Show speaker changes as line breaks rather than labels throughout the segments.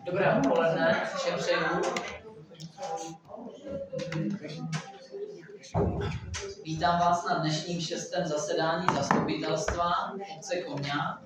Dobré odpoledne, všem přeju. Vítám vás na dnešním 6. zasedání zastupitelstva obce Komňa.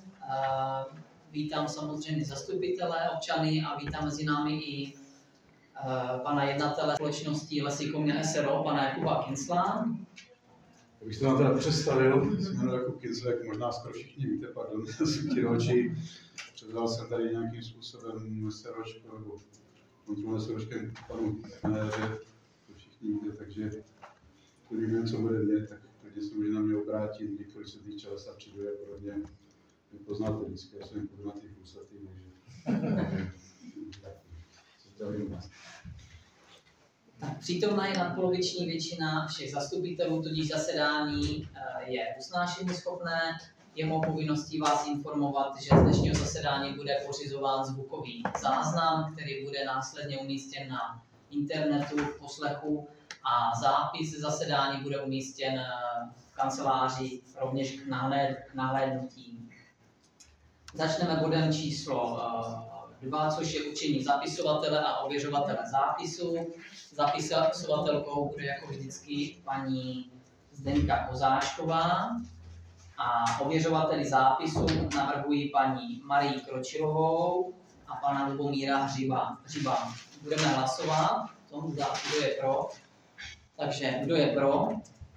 Vítám samozřejmě zastupitele, občany a vítám mezi námi i pana jednatele společnosti Lesy Komňa SRO, pana Jakuba Kincla.
Když to vám teda představil, se jmenuji Jakub Kincl, jak možná skoro všichni víte, pardon, svítí oči. Převzal jsem tady nějakým způsobem SROčko, nebo kontrolu SROčkem panu trenéře, to všichni víte, takže když vím, co bude mě, tak klidně se může na mě obrátit, kdykoliv se týče lesa přijdu a podobně. Vy poznáte vždycky, já jsem kudrnatý, husatý, takže zdravím vás.
Tak, přítomná je nadpoloviční většina všech zastupitelů, tudíž zasedání je usnášení schopné. Je mou povinností vás informovat, že z dnešního zasedání bude pořizován zvukový záznam, který bude následně umístěn na internetu v poslechu a zápis zasedání bude umístěn v kanceláři rovněž k nahlédnutí. Začneme bodem číslo 2, což je určení zapisovatele a ověřovatele zápisu. Zapisovatelkou bude jako vždycky paní Zdenka Kozáčková a ověřovateli zápisu navrhuji paní Marii Kročilovou a pana Lubomíra Hřiba. Budeme hlasovat, kdo je pro. Takže kdo je pro?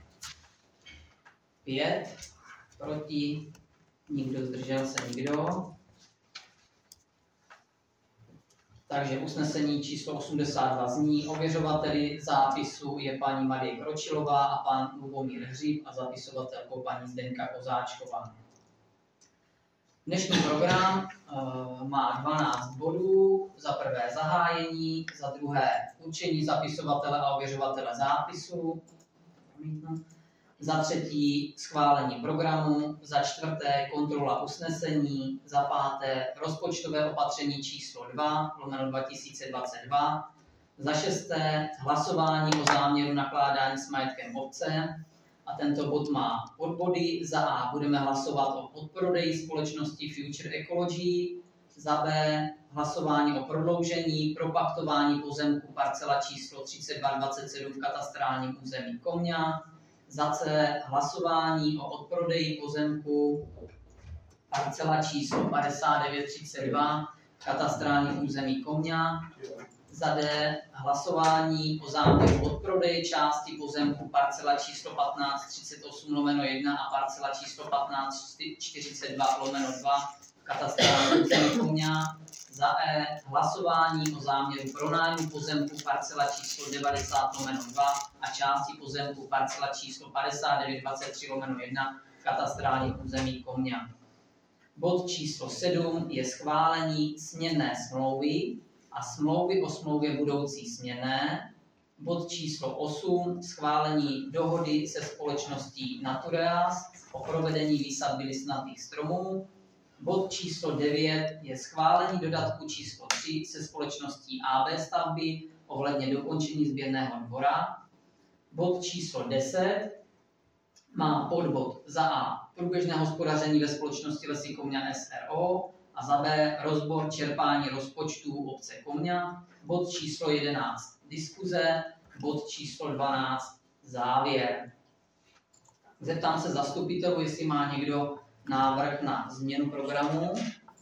5, proti, nikdo, zdržel se nikdo. Takže usnesení číslo 82 zní: ověřovateli zápisu je paní Marie Kročilová a pan Lubomír Hřib a zapisovatelkou paní Zdenka Kozáčková. Dnešní program má 12 bodů. Za prvé zahájení, za druhé určení zapisovatele a ověřovatele zápisu, za třetí schválení programu, za čtvrté kontrola usnesení, za páté rozpočtové opatření číslo 2/2022, za šesté hlasování o záměru nakládání s majetkem obce. A tento bod má podbody. Za A budeme hlasovat o podprodeji společnosti Future Ecology, za B hlasování o prodloužení propaktování pozemku parcela číslo 3227 v katastrálním území Komňa, za C hlasování o odprodeji pozemku parcela číslo 5932 v katastrálním území Komňa, za D hlasování o záměru odprodeje části pozemku parcela číslo 1538/1 a parcela číslo 1542/2 v katastrálním území Komňa, za E hlasování o záměru pronájmu pozemku parcela číslo 90/2 a části pozemku parcela číslo 5923/1 v katastrálním území Komňa. Bod číslo 7 je schválení směnné smlouvy a smlouvy o smlouvě budoucí směnné. Bod číslo 8 schválení dohody se společností Natureas o provedení výsadby listnatých stromů. Bod číslo 9 je schválení dodatku číslo 3 se společností AB stavby ohledně dokončení sběrného dvora. Bod číslo 10 má podbod za A průběžné hospodaření ve společnosti Lesy Komňa SRO a za B rozbor čerpání rozpočtů obce Komňa. Bod číslo 11 diskuze, bod číslo 12 závěr. Zeptám se zastupitelů, jestli má někdo návrh na změnu programu.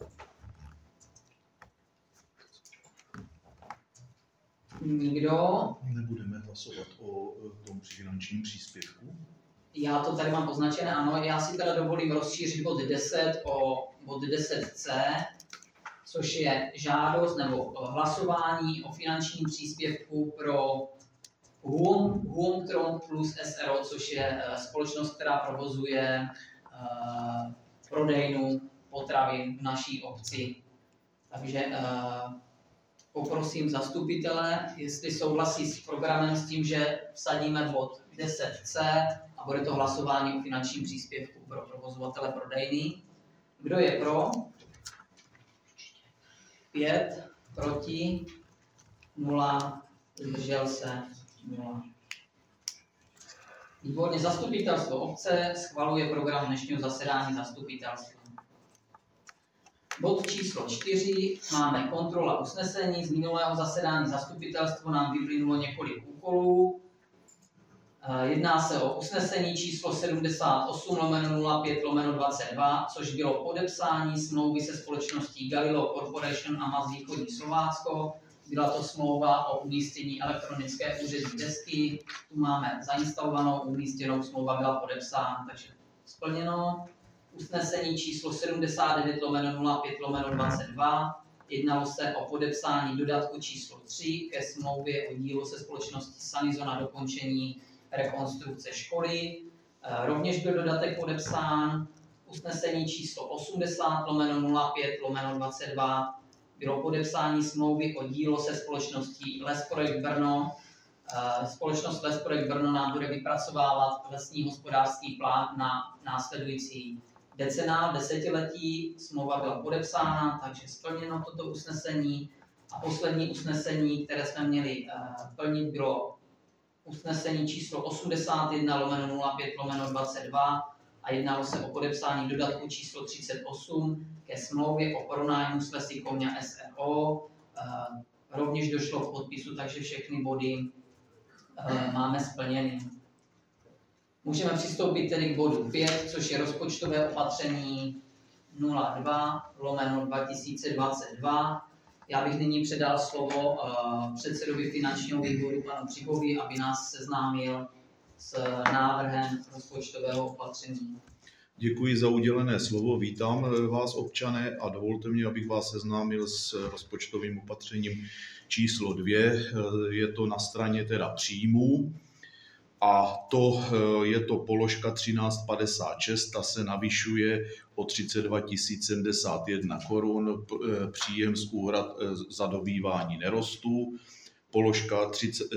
Nikdo?
Nebudeme hlasovat o tom finančním příspěvku?
Já to tady mám označené, ano. Já si teda dovolím rozšířit bod 10 o bod 10c, což je žádost nebo hlasování o finančním příspěvku pro Huomtron Plus SRO, což je společnost, která provozuje prodejnu potravin v naší obci. Takže poprosím zastupitele, jestli souhlasí s programem s tím, že vsadíme bod 10c a bude to hlasování o finančním příspěvku pro provozovatele prodejny. Kdo je pro? 5, proti, 0, zdržel se 0. Výborně, zastupitelstvo obce schvaluje program dnešního zasedání zastupitelstva. Bod číslo 4 máme kontrola usnesení. Z minulého zasedání zastupitelstvo nám vyplynulo několik úkolů. Jedná se o usnesení číslo 78/05/22, což bylo podepsání smlouvy se společností Galileo Corporation a MAS Východní Slovácko. Byla to smlouva o umístění elektronické úřední desky. Tu máme zainstalovanou, umístěnou, smlouva byla podepsána, takže splněno. Usnesení číslo 79/05/22. Jednalo se o podepsání dodatku číslo 3 ke smlouvě o dílo se společností Sanizo na dokončení rekonstrukce školy. Rovněž byl dodatek podepsán. Usnesení číslo 80/05/22 bylo podepsání smlouvy o dílo se společností Lesprojekt Brno. Společnost Lesprojekt Brno nám bude vypracovávat lesní hospodářský plán na následující desetiletí. Smlouva byla podepsána, takže splněno toto usnesení. A poslední usnesení, které jsme měli plnit, bylo usnesení číslo 81/05/22 a jednalo se o podepsání dodatku číslo 38 ke smlouvě o pronájmu s Lesy Koňa SRO. Rovněž došlo k podpisu, takže všechny body máme splněny. Můžeme přistoupit tedy k bodu 5, což je rozpočtové opatření 02/2022. Já bych nyní předal slovo předsedovi finančního výboru panu Přigovi, aby nás seznámil s návrhem rozpočtového opatření.
Děkuji za udělené slovo, vítám vás občané a dovolte mi, abych vás seznámil s rozpočtovým opatřením číslo 2. Je to na straně teda příjmů a je to položka 1356, ta se navyšuje o 32 071 korun, příjem z úhrad za dobývání nerostů. Položka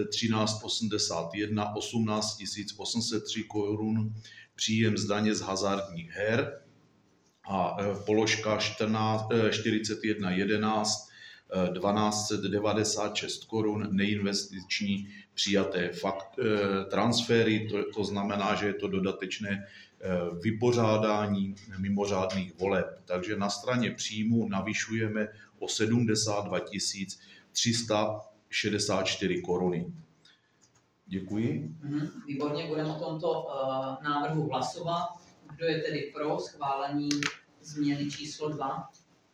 1381 18 803 korun, příjem z daně z hazardních her. A položka 4111 1296 korun, neinvestiční přijaté transfery, to znamená, že je to dodatečné vypořádání mimořádných voleb. Takže na straně příjmu navyšujeme o 72 364 koruny. Děkuji.
Výborně, budeme o tomto návrhu hlasovat. Kdo je tedy pro schválení změny číslo 2?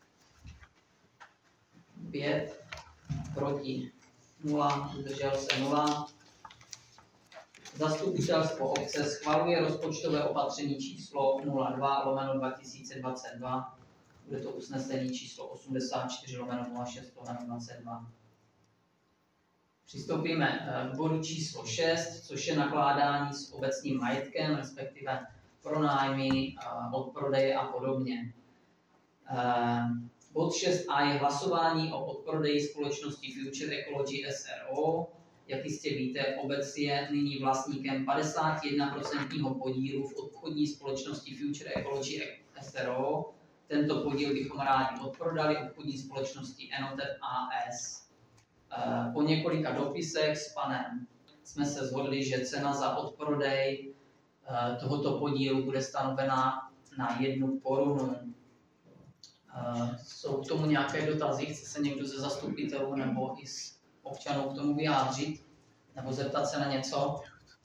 5, proti 0, zdržel se 0. Zastupitelstvo obce schvaluje rozpočtové opatření číslo 02/2022. Bude to usnesení číslo 84/06/22. Přistoupíme k bodu číslo 6, což je nakládání s obecním majetkem, respektive pronájmy, odprodeje a podobně. Bod 6a je hlasování o odprodeji společnosti Future Ecology SRO. Jak jistě víte, obec je nyní vlastníkem 51% podílu v obchodní společnosti Future Ecology SRO. Tento podíl bychom rádi odprodali obchodní společnosti Enotep AS. Po několika dopisech s panem jsme se shodli, že cena za odprodej tohoto podílu bude stanovena na 1 korunu. Jsou k tomu nějaké dotazy? Chce se někdo ze zastupitelů nebo i z občanů k tomu vyjádřit? Nebo zeptat se na něco?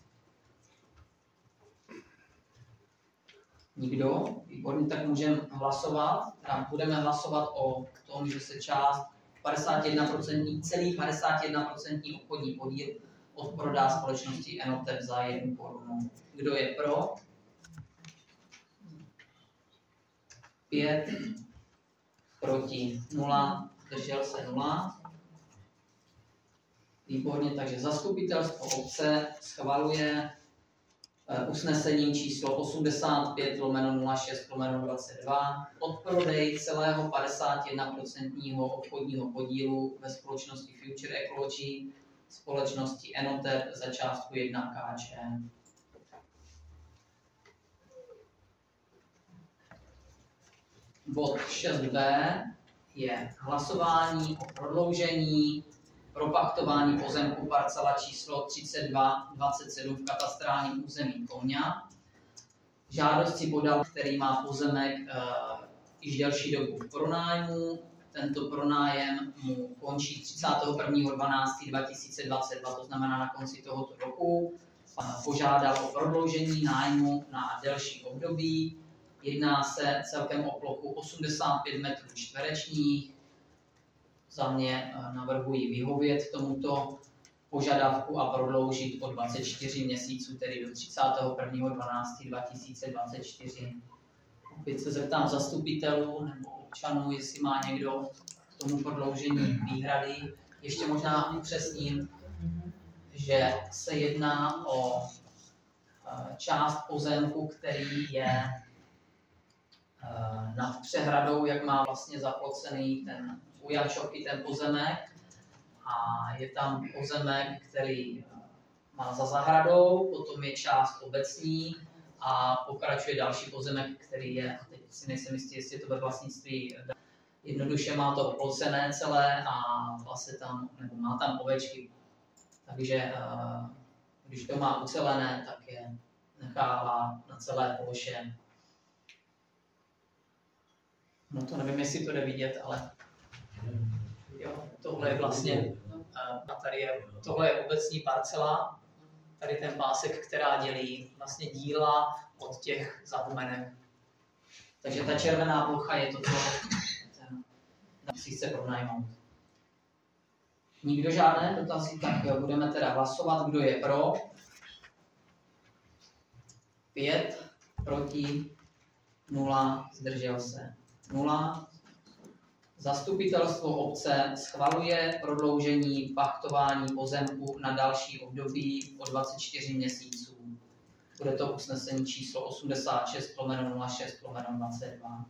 Nikdo? Výborně, tak můžeme hlasovat. Budeme hlasovat o tom, že se část 51% obchodní podíl odprodá společnosti Enotep za 1 korunu. Kdo je pro? 5, proti 0, zdržel se 0. Výborně, takže zastupitelstvo obce schvaluje usnesením číslo 85/06/22 odprodej celého 51% obchodního podílu ve společnosti Future Ecology společnosti Enotep za částku 1 Kč. Bod 6b je hlasování o prodloužení propachtování pozemku parcela číslo 3227 v katastrálním území Koňa. Žádost si podal, který má pozemek již delší dobu v pronájmu. Tento pronájem mu končí 31.12.2022, to znamená na konci tohoto roku. Požádal o prodloužení nájmu na delší období. Jedná se celkem o plochu 85 metrů čtverečních. Za mě navrhuji vyhovět tomuto požadavku a prodloužit o 24 měsíců, tedy do 31.12.2024. Opět se zeptám zastupitelů nebo občanů, jestli má někdo k tomu prodloužení výhrady. Ještě možná upřesním, že se jedná o část pozemku, který je nad přehradou, jak má vlastně zaplocený ten ujačok i ten pozemek. A je tam pozemek, který má za zahradou, potom je část obecní a pokračuje další pozemek, který je, teď si nejsem jistý, jestli je to ve vlastnictví, jednoduše má to oplocené celé a vlastně tam, nebo má tam ovečky. Takže když to má ucelené, tak je nechává na celé ploše. No to nevím, jestli to jde vidět, ale jo, tohle je vlastně, tohle je obecní parcela, tady ten pásek, která dělí vlastně díla od těch zahumenek. Takže ta červená plocha je to, co si chce pronajmout. Nikdo žádné dotazy, tak budeme teda hlasovat, kdo je pro. 5, proti, 0, zdržel se 0. Zastupitelstvo obce schvaluje prodloužení pachtování pozemku na další období o 24 měsíců. Bude to usnesení číslo 86/06/22.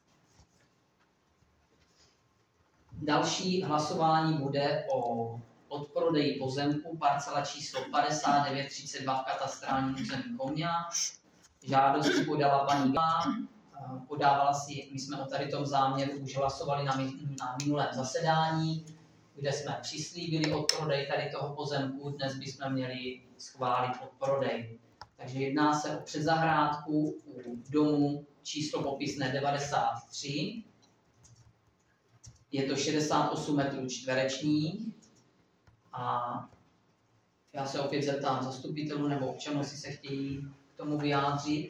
Další hlasování bude o odprodeji pozemku parcela číslo 5932 v katastrálním území Komňa. Žádost podala paní Gá. Podávala si, my jsme o tady tom záměru už hlasovali na minulém zasedání, kde jsme přislíbili odprodej tady toho pozemku, dnes bychom měli schválit odprodej. Takže jedná se o předzahrádku u domu číslo popisné 93. Je to 68 metrů čtverečních a já se opět zeptám zastupitelů nebo občanů, jestli se chtějí k tomu vyjádřit.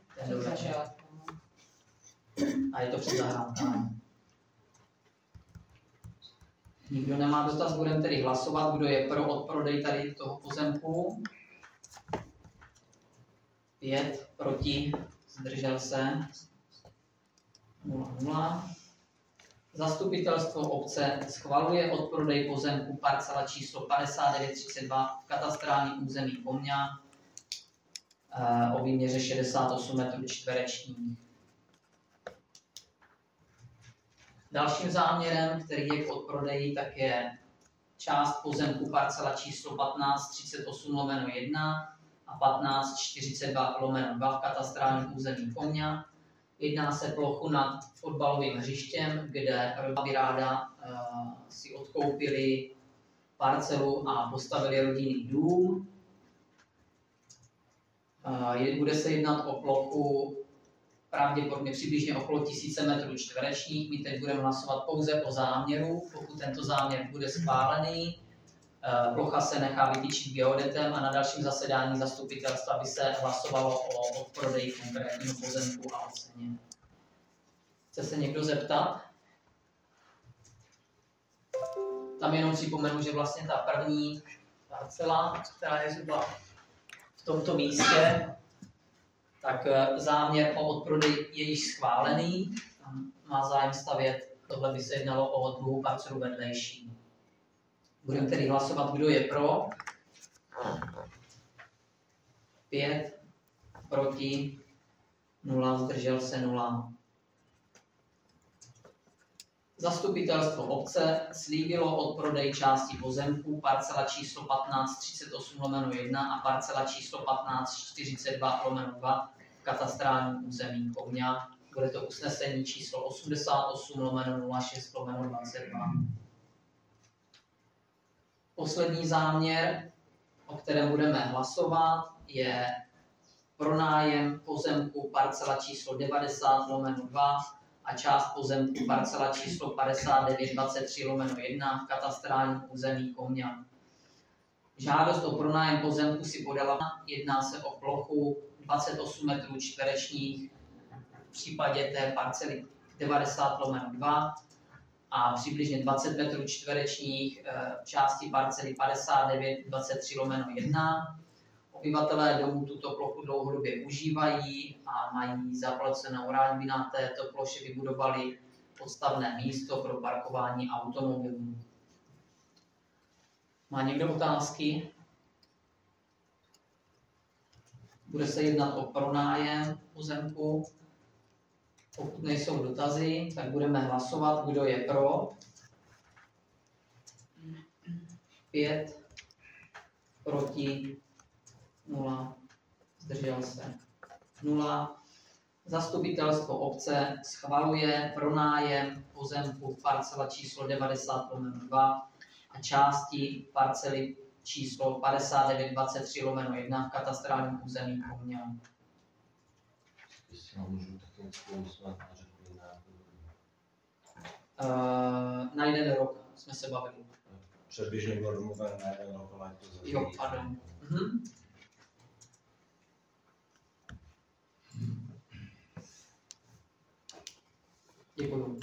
A je to předzahrádka. Nikdo nemá dotaz, budeme tedy hlasovat, kdo je pro odprodej tady toho pozemku. 5, proti, zdržel se 0. Zastupitelstvo obce schvaluje odprodej pozemku parcela číslo 5932 v katastrálním území Komňa o výměře 68 metrů čtverečních. Dalším záměrem, který je k odprodeji, tak je část pozemku parcela číslo 1538/1 a 1542/2 v katastrálním území Komňa. Jedná se plochu nad fotbalovým hřištěm, kde by ráda si odkoupili parcelu a postavili rodinný dům. Bude se jednat o plochu pravděpodobně přibližně okolo 1000 metrů čtverečních. My teď budeme hlasovat pouze o záměru. Pokud tento záměr bude schválený, plocha se nechá vytyčit geodetem a na dalším zasedání zastupitelstva by se hlasovalo o odprodeji konkrétního pozemku a o ceně. Chce se někdo zeptat? Tam jenom připomenu, že vlastně ta první parcela, která je zhruba v tomto místě, tak záměr o odprodej je již schválený. Tam má zájem stavět, tohle by se jednalo o druhou parcelu vedlejší. Budeme tedy hlasovat, kdo je pro. 5, proti, 0, zdržel se 0. Zastupitelstvo obce slíbilo odprodej části pozemků parcela číslo 1538/1 a parcela číslo 1542/2 v katastrálním území Komňa. Bude to usnesení číslo 88/06/22. Poslední záměr, o kterém budeme hlasovat, je pronájem pozemku parcela číslo 90/2 a část pozemku parcela číslo 5923/1 v katastrálním území Komňa. Žádost o pronájem pozemku si podala, jedná se o plochu 28 metrů čtverečních v případě té parcely 90/2 a přibližně 20 metrů čtverečních v části parcely 5923/1. Obyvatelé domů tuto plochu dlouhodobě užívají a mají zaplacenou, rádi by na této ploše vybudovali podstavné místo pro parkování automobilů. Má někdo otázky? Bude se jednat o pronájem pozemku. Pokud nejsou dotazy, tak budeme hlasovat, kdo je pro. 5, proti, 0, zdržel se 0. Zastupitelstvo obce schvaluje pronájem pozemku parcela číslo 90/2 a části parcely číslo 5923/1 v katastrálním území Komňa. Na jeden rok jsme se bavili.
Předběžně bylo domluven na jeden rok, ale to zase.
Jo, pardon. Děkuju.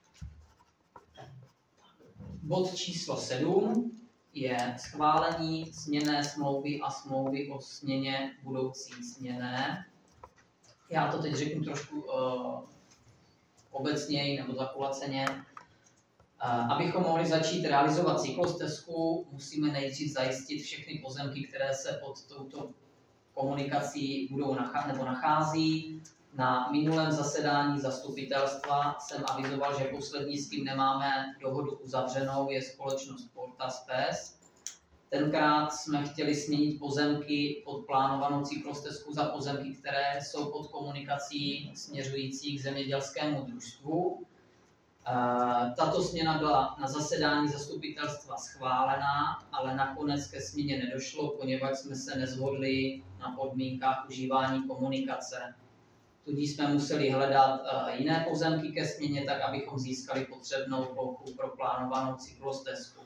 Bod číslo 7 je schválení směnné smlouvy a smlouvy o směně budoucí směnné. Já to teď řeknu trošku obecněji nebo zakulaceně. Abychom mohli začít realizovat cyklostezku, musíme nejdřív zajistit všechny pozemky, které se pod touto komunikací budou nachází. Na minulém zasedání zastupitelstva jsem avizoval, že poslední, s kým nemáme dohodu uzavřenou, je společnost Portaspes. Tenkrát jsme chtěli směnit pozemky pod plánovanou cyklostezku za pozemky, které jsou pod komunikací směřující k zemědělskému družstvu. Tato směna byla na zasedání zastupitelstva schválená, ale nakonec ke směně nedošlo, poněvadž jsme se neshodli na podmínkách užívání komunikace. Tudíž jsme museli hledat jiné pozemky ke směně, tak abychom získali potřebnou plochu pro plánovanou cyklostezku.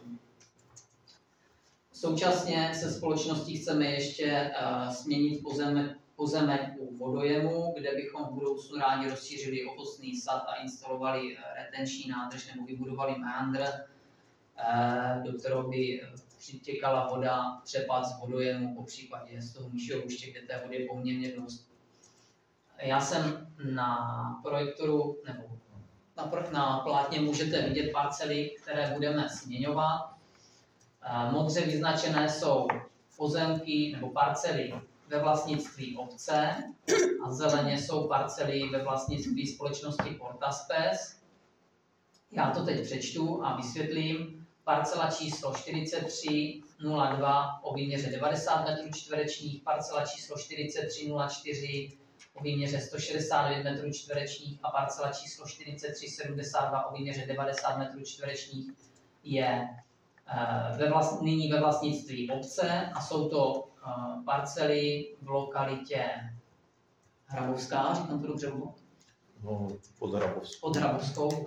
Současně se společností chceme ještě směnit pozemek u vodojemu, kde bychom v budoucnu rádi rozšířili ovocný sad a instalovali retenční nádrž nebo vybudovali meandr, do kterého by přitěkala voda přepad z vodojemu, popřípadě z toho nižšího úště, kde té vody je poměrně dost. Já jsem na projektoru nebo na plátně můžete vidět parcely, které budeme směňovat. Modře vyznačené jsou pozemky nebo parcely ve vlastnictví obce a zeleně jsou parcely ve vlastnictví společnosti Portaspes. Já to teď přečtu a vysvětlím. Parcela číslo 4302 o výměře 90 m2, parcela číslo 4304 o výměře 169 m2 a parcela číslo 4372 o výměře 90 m2 je nyní ve vlastnictví obce a jsou to parcely v lokalitě Hrabovská, říkám to dobře?
No, pod
Hrabovskou.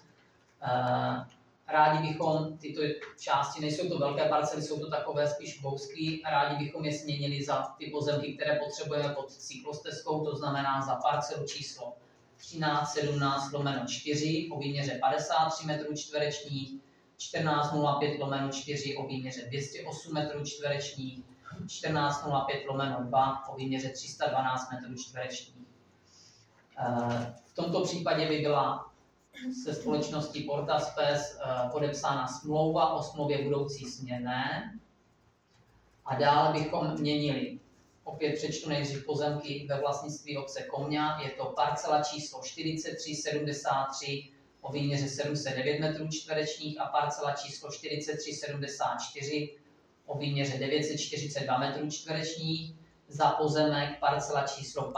Rádi bychom tyto části, nejsou to velké parcely, jsou to takové spíš bousky, rádi bychom je směnili za ty pozemky, které potřebujeme pod cyklostezkou, to znamená za parcelu číslo 1317/4 o výměře 53 m2, 1405/4 o výměře 208 m2, 1405/2 o výměře 312 m2. V tomto případě by byla se společností Portaspes podepsána smlouva o smlouvě budoucí směnné a dále bychom měnili, opět přečtu nejdřív pozemky ve vlastnictví obce Komňa, je to parcela číslo 4373 o výměře 709 m2 a parcela číslo 4374 o výměře 942 m2, za pozemek parcela číslo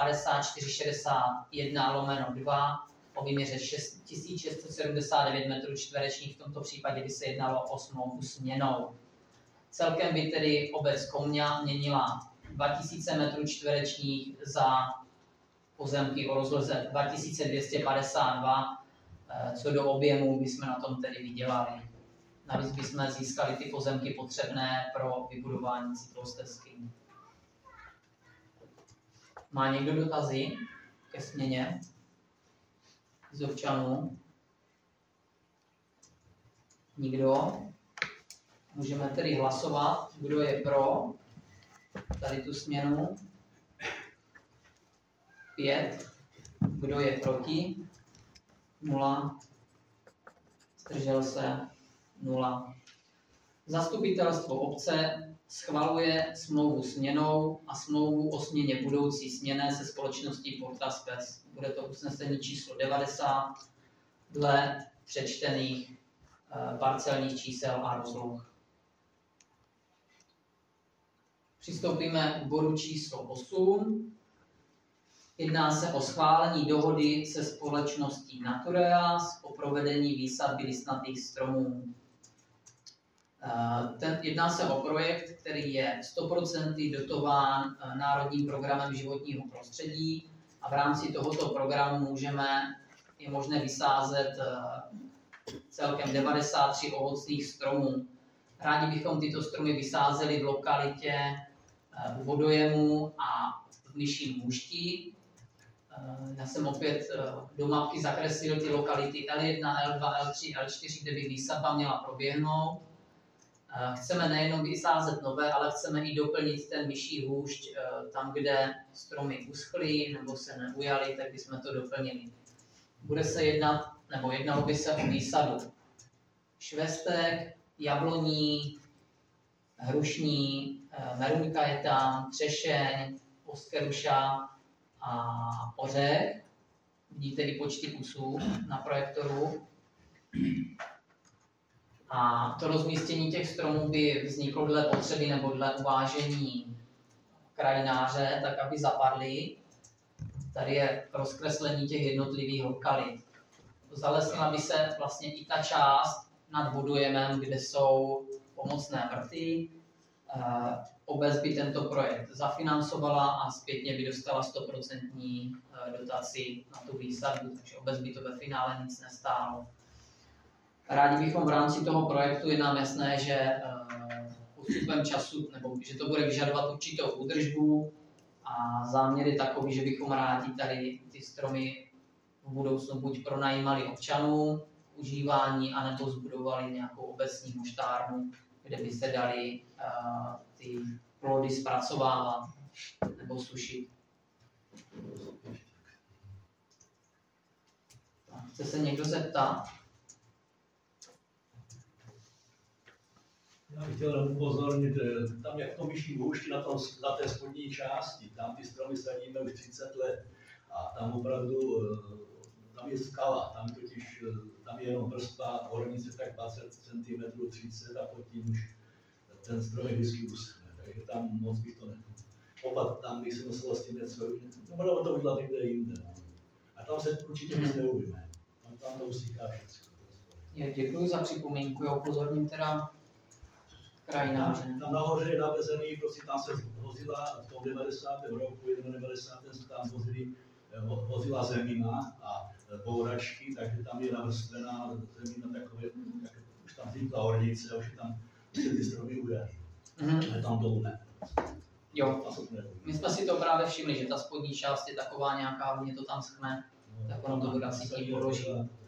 5461/2 o výměře 1679 m2, v tomto případě by se jednalo o smlouvu směnou. Celkem by tedy obec Komňa měnila 2000 m2 za pozemky o rozloze 2252, co do objemu bychom na tom tedy vydělali. Navíc bychom získali ty pozemky potřebné pro vybudování cyklostezky. Má někdo dotazy ke směně z občanů? Nikdo? Můžeme tedy hlasovat, kdo je pro tady tu směnu. 5. Kdo je proti? 0. Zdržel se? 0. Zastupitelstvo obce schvaluje smlouvu směnou a smlouvu o směně budoucí směnné se společností Porta Spes. Bude to usnesení číslo 90 dle přečtených parcelních čísel a rozloh. Přistoupíme k bodu číslo 8. Jedná se o schválení dohody se společností Natureas o provedení výsadby listnatých stromů. Jedná se o projekt, který je 100% dotován Národním programem životního prostředí a v rámci tohoto programu je možné vysázet celkem 93 ovocných stromů. Rádi bychom tyto stromy vysázeli v lokalitě v vodojemu a v Myším Hůští. Já jsem opět do mapky zakreslil ty lokality L1, L2, L3, L4, kde by výsadba měla proběhnout. Chceme nejenom vysázet nové, ale chceme i doplnit ten Myší Hůšť tam, kde stromy uschly nebo se neujaly, tak bychom to doplnili. Bude se jednalo by se o výsadu švestek, jabloní, hrušní, meruňka je tam, třešeň, oskeruša a ořech. Vidíte i počty kusů na projektoru. A to rozmístění těch stromů by vzniklo dle potřeby nebo dle uvážení krajináře, tak aby zapadly. Tady je rozkreslení těch jednotlivých lokalit. Zalesnila by se vlastně i ta část nad vodojemem, kde jsou pomocné vrty. Obec by tento projekt zafinancovala a zpětně by dostala 100% dotaci na tu výsadbu, takže obec by to ve finále nic nestálo. Rádi bychom v rámci toho projektu, je nám jasné, že postupem času, nebo že to bude vyžadovat určitou údržbu a záměr je takový, že bychom rádi tady ty stromy v budoucnu buď pronajímali občanům užívání, anebo zbudovali nějakou obecní moštárnu, kde by se dali ty plody zpracovávat nebo sušit. Chce se někdo zeptat?
Já bych chtěl upozornit, tam jak to Myší Hůšti na té spodní části, tam ty stromy sadíme už 30 let a tam opravdu, tam je skala, tam je jenom vrstva hornice tak 20 cm, 30 a pod tím už ten strom je vždycky uschne, takže tam moc bych to tam bych se muselo s tím něco, budeme to udělat někde jinde. A tam se určitě nic neuvíme, tam to usychá všechno.
Děkuji za připomínku, já upozorním teda krajináře.
Tam nahoře je navezený, prostě tam se vozila v tom 90. roku, 91. se tam vozila zemina a bouračky, takže tam je navrstvená zemina takové, už tam vznikla ornice a už je tam ty stromy ujaly. Ale tam to ne.
Jo, my jsme si to právě všimli, že ta spodní část je taková nějaká, hodně to tam schne, tak ono to bude asi tím položí.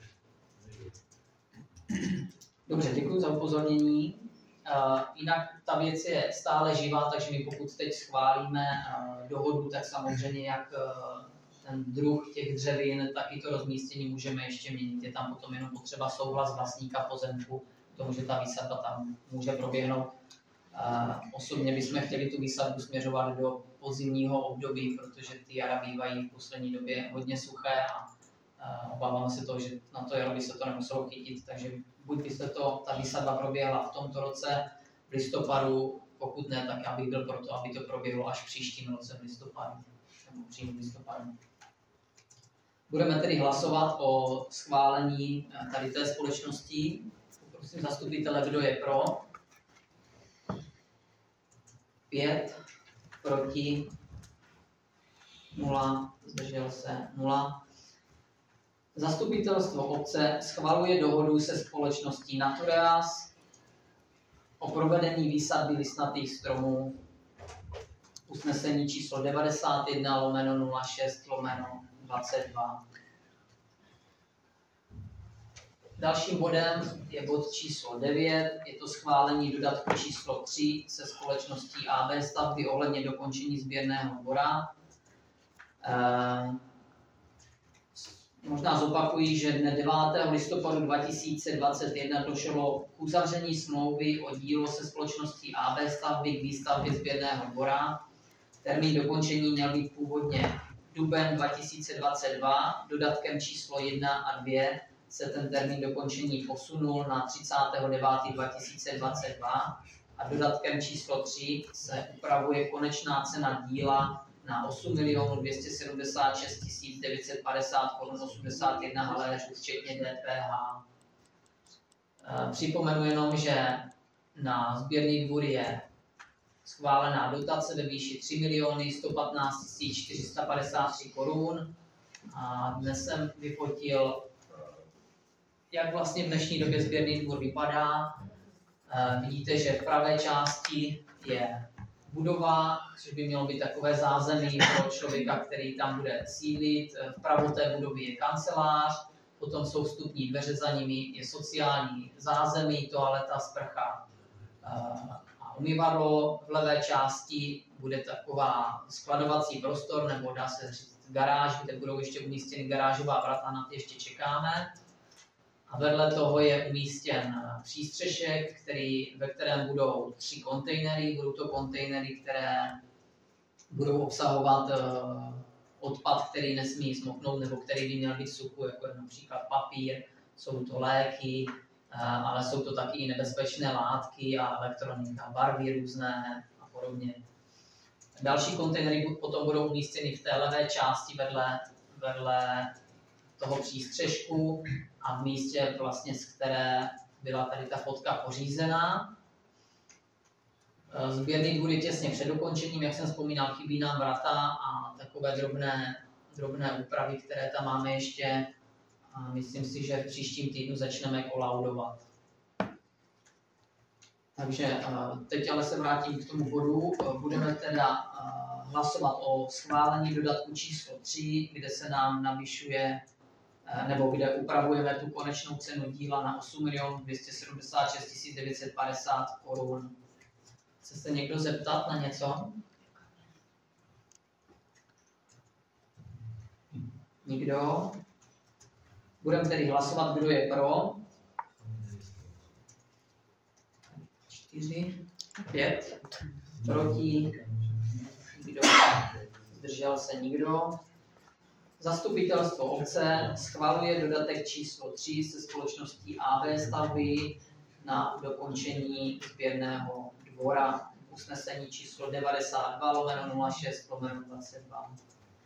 Dobře, děkuji za upozornění. Jinak ta věc je stále živá, takže my pokud teď schválíme dohodu, tak samozřejmě jak ten druh těch dřevin, tak i to rozmístění můžeme ještě měnit. Je tam potom jenom potřeba souhlas vlastníka pozemku, k tomu, že ta výsadba tam může proběhnout. Osobně bychom chtěli tu výsadbu směřovat do podzimního období, protože ty jara bývají v poslední době hodně suché a obávám se toho, že na to jaro by se to nemuselo chytit, takže buď by se ta výsadba proběhla v tomto roce v listopadu, pokud ne, tak já bych byl proto, aby to proběhlo až v příštím roce v listopadu, nebo příštím listopadu. Budeme tedy hlasovat o schválení tady té společnosti. Poprosím zastupitele, kdo je pro. 5, proti, 0, zdržel se 0. Zastupitelstvo obce schvaluje dohodu se společností Natureas o provedení výsadby listnatých stromů, usnesení číslo 91/06/22. Dalším bodem je bod číslo 9, je to schválení dodatku číslo 3 se společností AB stavby ohledně dokončení sběrného dvora. Možná zopakuji, že dne 9. listopadu 2021 došlo k uzavření smlouvy o dílo se společností AB stavby k výstavbě sběrného dvora. Termín dokončení měl být původně duben 2022, dodatkem číslo 1 a 2 se ten termín dokončení posunul na 30.9.2022 a dodatkem číslo 3 se upravuje konečná cena díla na 8 276 950 korun 81 haléřů včetně DPH. Připomenu jenom, že na sběrný dvůr je schválená dotace ve výši 3 115 453 korun a dnes jsem vyfotil, jak vlastně v dnešní době sběrný dvůr vypadá. Vidíte, že v pravé části je budova, což by mělo být takové zázemí pro člověka, který tam bude sídlit. Vpravo té budovy je kancelář, potom jsou vstupní dveře, za nimi je sociální zázemí, toaleta, sprcha a umyvadlo. V levé části bude taková skladovací prostor, nebo dá se říct garáž, kde budou ještě umístěny garážová vrata, na ty ještě čekáme. A vedle toho je umístěn přístřešek, ve kterém budou 3 kontejnery. Budou to kontejnery, které budou obsahovat odpad, který nesmí zmoknout nebo který by měl být v suchu, jako je například papír, jsou to léky, ale jsou to taky i nebezpečné látky a elektronika, barvy různé a podobně. Další kontejnery potom budou umístěny v té levé části vedle toho přístřešku a v místě, vlastně, z které byla tady ta fotka pořízená. Sběrný dvůr je těsně před dokončením, jak jsem vzpomínal, chybí nám vrata a takové drobné úpravy, které tam máme ještě. A myslím si, že v příštím týdnu začneme kolaudovat. Takže teď ale se vrátím k tomu bodu. Budeme teda hlasovat o schválení dodatku číslo 3, kde se nám navyšuje nebo kde upravujeme tu konečnou cenu díla na 8 276 950 korun. Chce se někdo zeptat na něco? Nikdo? Budeme tedy hlasovat, kdo je pro. 4, 5, proti, nikdo, zdržel se nikdo. Zastupitelstvo obce schvaluje dodatek číslo 3 se společností AB stavby na dokončení sběrného dvora. Usnesení číslo 92/06/22.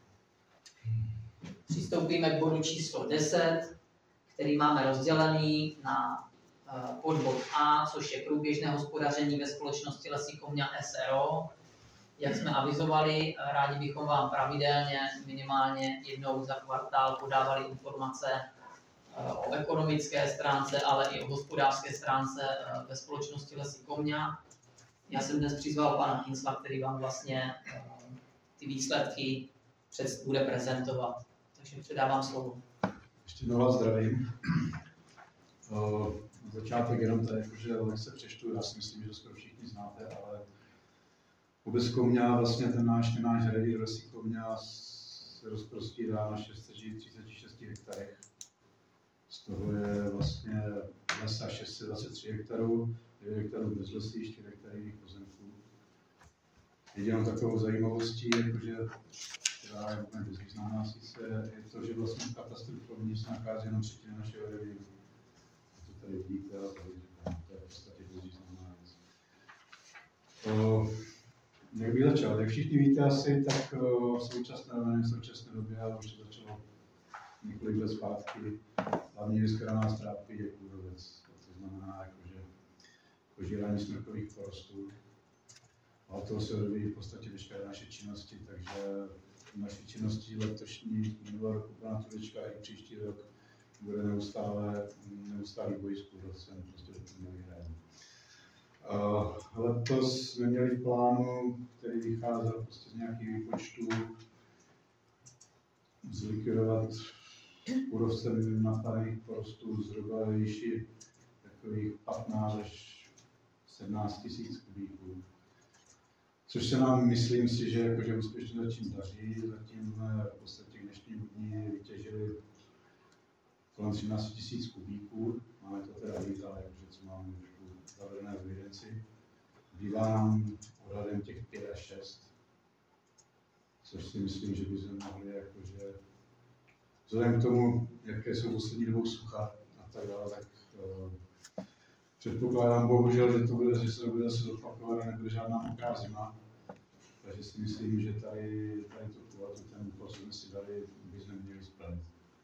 Přistoupíme k bodu číslo 10, který máme rozdělený na podbod A, což je průběžné hospodaření ve společnosti Lesy Komňa s.r.o. Jak jsme avizovali, rádi bychom vám pravidelně, minimálně jednou za kvartál, podávali informace o ekonomické stránce, ale i o hospodářské stránce ve společnosti Lesy Komňa. Já jsem dnes přizval pana Kinsla, který vám vlastně ty výsledky bude prezentovat. Takže předávám slovo.
Ještě jednou vás zdravím. Na začátek jenom tady, jakože lehce přečtu, já si myslím, že to skoro všichni znáte, ale obec Komňa, vlastně ten náš revír Lesy Komňa se rozprostírá na 636 hektarech. Z toho je vlastně lesa 623 hektarů, 9 hektarů bezlesí, 4 hektary jiných pozemků. Jedinou takovou zajímavostí, jakože, která je úplně bezvýznamná sice, je to, že vlastně v katastru Komně se nachází jenom třetina našeho revíru. To tady vidíte, a tady říkám, to je v podstatě bezvýznamná věc. Jak bych začal? Jak všichni víte asi, tak v současné době, ale už to začalo několik let zpátky, hlavní věc, která nás trápí, je kůrovec. To znamená, jakože požírání smrkových porostů. A od toho se odvíjí v podstatě veškeré naše činnosti, takže naší činnosti letošní minulého roku pana Turečka i příští rok bude neustálý boj s kůrovcem, prostě nevyhrajeme. Letos jsme měli v plánu, který vycházel prostě z nějakých výpočtů, zlikvidovat kůrovcem napadených porostů zhruba ve výši takových 15 až 17 tisíc kubíků. Což se nám, myslím si, že úspěšně zatím daří. Zatím v podstatě dnešní dní vytěžili kolem 13 tisíc kubíků. Máme to teda víc, ale co máme zavedené v evidenci. Bývá nám odhadem těch 5 až 6. Což si myslím, že bychom mohli jakože vzhledem k tomu, jaké jsou poslední dobou sucha a tak dále, tak předpokládám bohužel, že se to bude zase zopakovat a nebude žádná mokrá zima. Takže si myslím, že tady tu kvalitu, ten úkol, co jsme si dali, bychom měli splnit.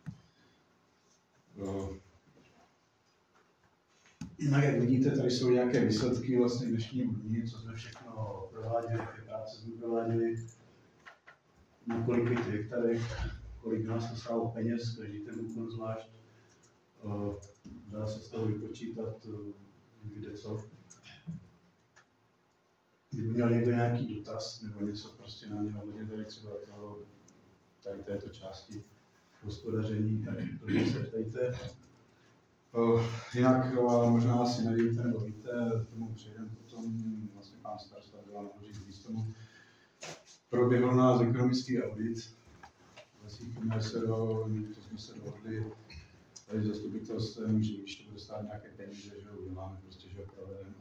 Jinak, jak vidíte, tady jsou nějaké výsledky vlastně dnešního dní, co jsme všechno prováděli, jaké práce jsme prováděli, na kolik hektarech, kolik nás to stálo peněz, každý ten úkon zvlášť. Dá se z toho vypočítat, kde co. Kdyby měl někdo nějaký dotaz nebo něco prostě na něho, hodně tady třeba tady této části hospodaření, tak to se ptejte. Jinak možná asi nevíte, nebo víte, tomu přejdeme potom, vlastně pán starosta byla nahořit víc tomu. Proběhl nás ekonomický audit, Lesích MSRO, to jsme se dohodli tady zastupitelstvem, že když to bude stát nějaké peníze, že ho uděláme, prostě, že ho provedeme,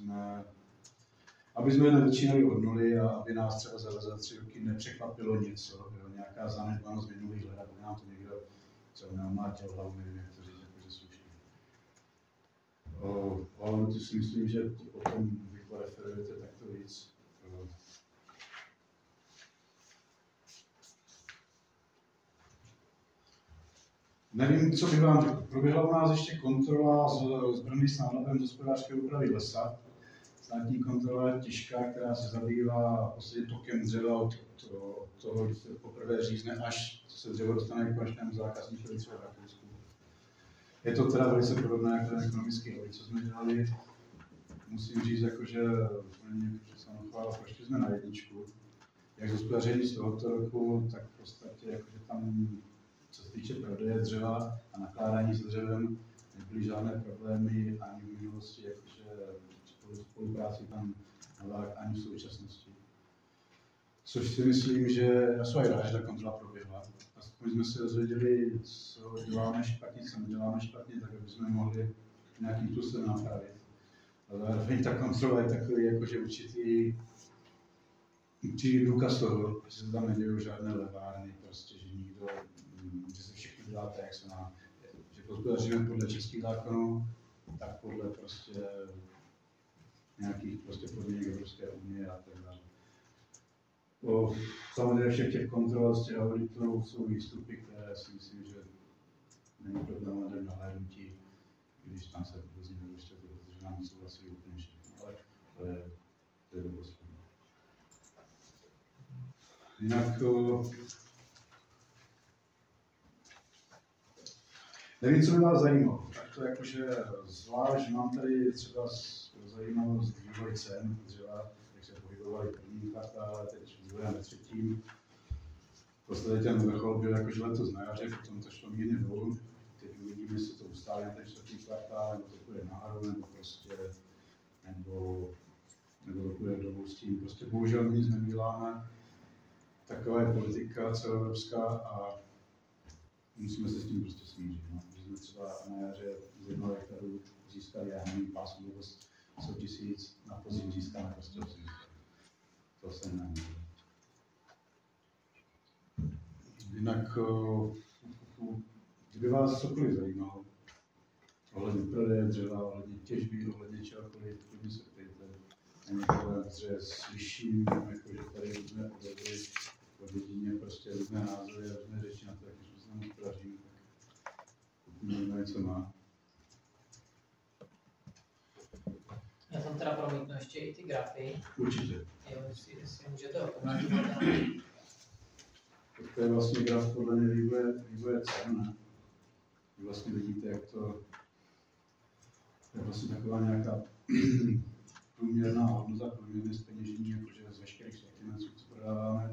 aby jsme nezačínali od nuly a aby nás třeba za 3 roky nepřekvapilo něco, nějaká zanedbanost minulých let, aby nám to někdo třeba neomlátil hlavu, nevím, jak to říct, jakože slušně. Ale to si myslím, že potom vy poreferujete takto víc. Nevím, co bych vám řekl. Proběhla u nás ještě kontrola z Brny s náhledem z hospodářské úpravy lesa. Státní kontrola těžká, která se zabývá vlastně tokem dřeva od toho, když se poprvé řízne, až se dřevo dostane k konečnému zákazníkovi třeba v Rakousku. Je to teda velice podobné jako ten ekonomický audit, co jsme dělali. Musím říct, že jsem chvála, prošli jsme na 1. Jak z hospodaření z tohoto roku, tak v podstatě jakože tam, co se týče prodeje dřeva a nakládání s dřevem, nebyly žádné problémy ani v minulosti, jakože spolupráci tam ani v současnosti. Což si myslím, že já jsem rád, že ta kontrola proběhla. Aspoň jsme se dozvěděli, co děláme špatně, co neděláme špatně, tak aby jsme mohli nějakým způsobem napravit. A zároveň ta kontrola je takový jakože určitý důkaz toho, že se tam nedějí žádné levárny, prostě, že se všechno dělá tak, jak se má. Že hospodaříme podle českých zákonů, tak podle prostě nějakých prostě podmínek Evropské unie a tak dále. Samozřejmě všech těch kontrol z těch auditů jsou výstupy, které si myslím, že není problém na nahlédnutí, když tam se vůbec nedočte, protože nám souhlasí úplně všechno, ale to je do poslední. Jinak nevím, co by vás zajímalo. Tak to jakože zvlášť mám tady třeba zajímavost vývoj cen dřeva, jak se pohybovaly první kvartál, teď v 2. a 3. V podstatě ten vrchol byl jakože letos na jaře, potom to šlo mírně dolů. Teď uvidíme, jestli to ustálí na ten 4. kvartál, nebo to půjde nahoru, nebo prostě, nebo to půjde dolů s tím. Prostě bohužel nic neděláme. Taková je politika celoevropská a musíme se s tím prostě smířit. No. Že jsme třeba na jaře z 1 hektaru získali pásmu nebo 100 000, na podzim získáme prostě 8 000. To se nemůže. Jinak, kdyby vás cokoliv zajímalo, ohledně prodeje dřeva, ohledně těžby, ohledně čehokoliv, klidně se ptejte. Není problém, že slyším, že tady různé odezvy, v jedině prostě různé názory a různé řeči na to, jak se nám hospodaříme, tak pokud někdo něco má.
Já tam teda promítnu ještě i ty grafy.
Určitě.
Jo, jestli můžete okomentovat.
to je vlastně graf podle mě vývoje cen, ne? Vy vlastně vidíte, jak to je vlastně taková nějaká průměrná hodnota, průměrné zpeněžení, jakože z veškerých sortimentů, co prodáváme.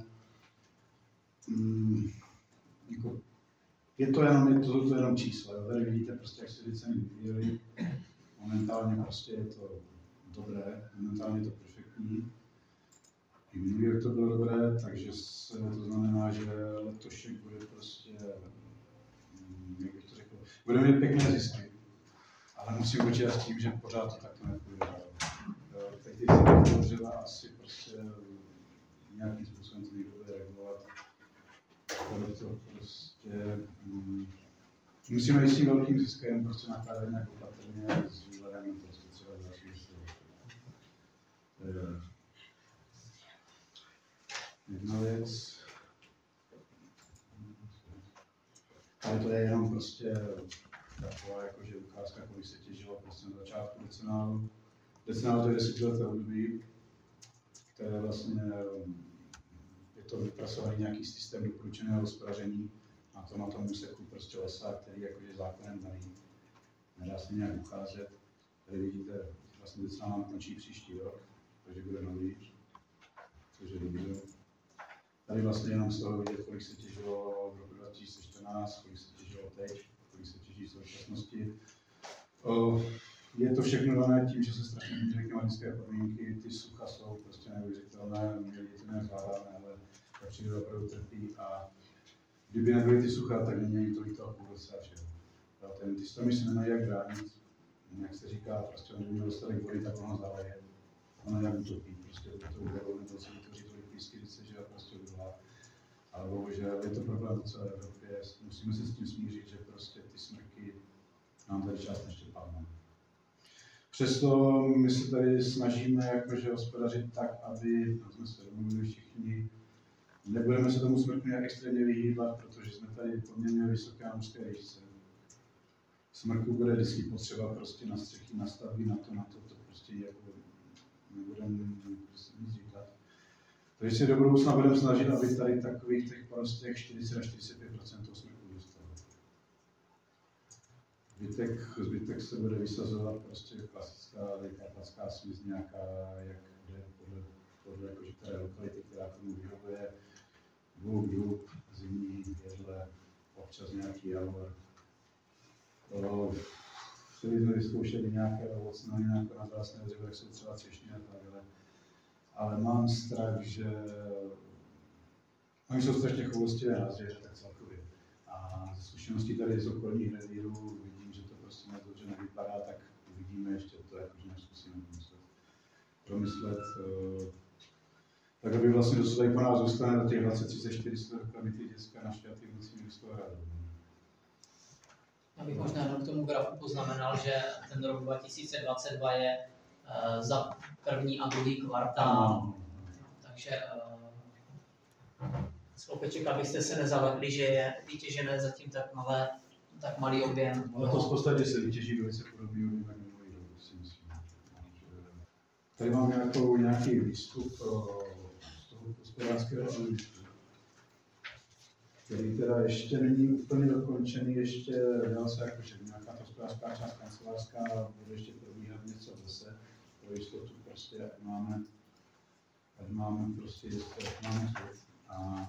Jako, jsou to jenom čísla, jo? Tady vidíte prostě, jak se ty ceny vyvíjely. Momentálně prostě je to dobré, momentálně je to perfektní. I minulý rok to bylo dobré, takže to znamená, že letošek bude prostě, jak bych to řekl, budeme mít pěkné zisky, ale musím počítat s tím, že pořád to takto nepůjde. Teď ty ceny dřeva asi prostě nějakým způsobem to někdo bude regulovat. To prostě musíme jít s tím velkým ziskem, prostě nakládat nějak opatrně s výhledem prostě třeba další jedna věc. Ale to je jenom prostě taková jakože ukázka, kolik se těžilo prostě na začátku decenálu. Decenál to je 10leté období, to je vlastně, je to vypracovaný nějaký systém doporučeného hospodaření na tom úseku prostě lesa, který jakože zákonem daný. Nedá se nějak ucházet. Tady vidíte, vlastně decenál nám končí příští rok, takže bude nový, což je dobře. Tady vlastně jenom z toho vidět, kolik se těžilo v roku 2014, kolik se těžilo teď, kolik se těží v současnosti. Je to všechno dané tím, že se strašně mění klimatické podmínky, ty sucha jsou prostě neuvěřitelné, my lidi to nezvládáme, ale ta příroda opravdu trpí a kdyby nebyly ty sucha, tak není tolik toho původce a všeho. Ty stromy se nemají jak bránit, jak se říká, prostě on kdyby dostatek vody, tak ono zaleje, ono jak utopí, prostě to udělou, nebo se vytvoří tolik pískyřice, že prostě udělá. Ale bohužel je to problém v celé Evropě, musíme se s tím smířit, že prostě ty smrky nám tady částečně padnou. Přesto my se tady snažíme jakože hospodařit tak, aby, na jsme se domluvili všichni, nebudeme se tomu smrku nějak extrémně vyhýbat, protože jsme tady poměrně vysoké na mořské výšce. Smrku bude vždycky potřeba prostě na střechy, na stavby, na to prostě jako nebudeme prostě nic říkat. Takže si do budoucna budeme snažit, aby tady takových těch porostech 40 až 45% toho smrku dostalo. Zbytek se bude vysazovat prostě klasická karpatská smiz nějaká, jak jde podle jakože které lokality, která tomu vyhovuje. Bůh, dub, zimní, jedle, občas nějaký javor. Chtěli jsme vyzkoušet nějaké ovocné, nějaké na vzácné dřevo, jak jsou třeba třešně a takhle. Ale mám strach, že oni jsou strašně choulostivé na zvěře, tak celkově. A ze zkušeností tady z okolních revírů vidím, že to prostě moc dobře nevypadá, tak uvidíme ještě to, jakože než zkusíme promyslet. Tak aby vlastně dosud po nás zůstane na těch 20-400 km děcka na šťatý musíme vyskourat.
Já bych možná jenom k tomu grafu poznamenal, že ten rok 2022 je za první a druhý kvartál. Takže z opeček, abyste se nezavedli, že je vytěžené zatím tak malý objem.
Ale to v podstatě se vytěží velice podobný objem, jak minulý rok, si myslím. Tady mám nějaký výstup z toho hospodářského analýzu, který teda ještě není úplně dokončený, ještě dá se jakože nějaká hospodářská část kancelářská bude ještě probíhat něco zase, pro jistotu prostě, ať máme prostě jistotu, ať máme chod. A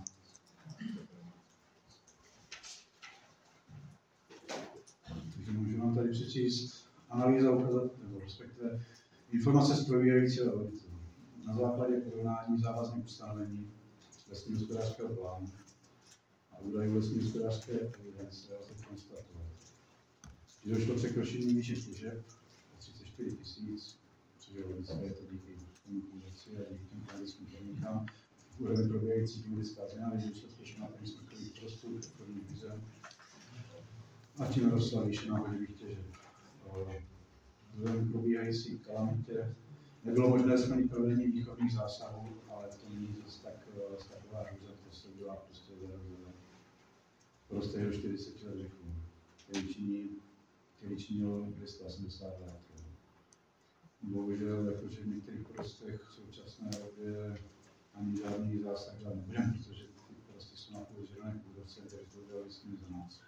takže můžu vám tady přečíst analýza ukazat, nebo respektive informace z probíhajícího auditu. Na základě porovnání závazných ustanovení lesního hospodářského plánu a údajů lesní hospodářské evidence lze konstatovat, že došlo k překročení výše služeb o 34 000, což je velice, je to díky tomu kůžeci a díky těm klimatickým podmínkám. Úroveň probíhající klimatická změna je důsledku na první smrkových porostů prvních výzev a tím rostla výšina vodivých těžeb. Vzhledem k probíhající kalamitě nebylo možné splnit provedení výchovných zásahů, ale to není zase taková hrůza, to se udělá prostě za prostého 40 let věku, který činilo 280 let. Bohužel, jakože v některých porostech v současné době ani žádný zásah nebudeme, protože ty porosty jsou na používané půdovce, takže to bylo vlastně za nás.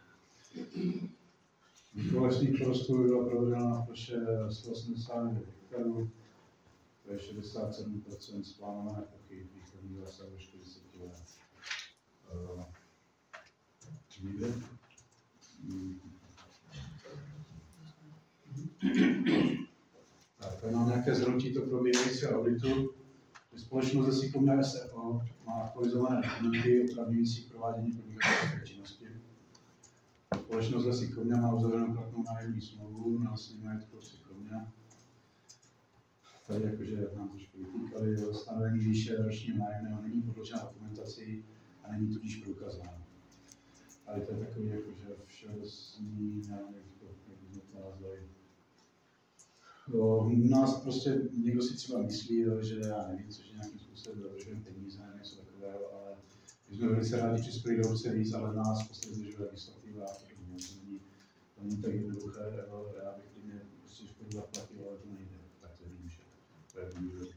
Výkon lesních porostů byla provedena na ploše 180 hektarů, to je 67% z plánované plochy, východní zásah do 40 let. Tak, tady mám nějaké zhrnutí to probíhajícího auditu. Společnost ze Sykomia SRO má aktualizované dokumenty opravňující provádění podnikatelské činnosti. Společnost ze Sykomia má uzavřenou platnou nájemní smlouvu na lesní majetku Sykomia. Tady jakože nám trošku vytýkali, stanovení výše ročního nájemného není podložena dokumentací a není tudíž průkazáno. Tady to je takový jakože všeobecný, nevím, jak bychom to nazvali. Nás prostě někdo si třeba myslí, že já nevím, což je nějakým způsobem dodržujeme peníze nebo něco takového, ale my jsme velice rádi přispěli do obce víc, ale nás prostě zdržuje legislativa a podobně. To není tak jednoduché, já bych klidně prostě škodu zaplatil, ale to nejde. Tak to nemůže. To je důležité.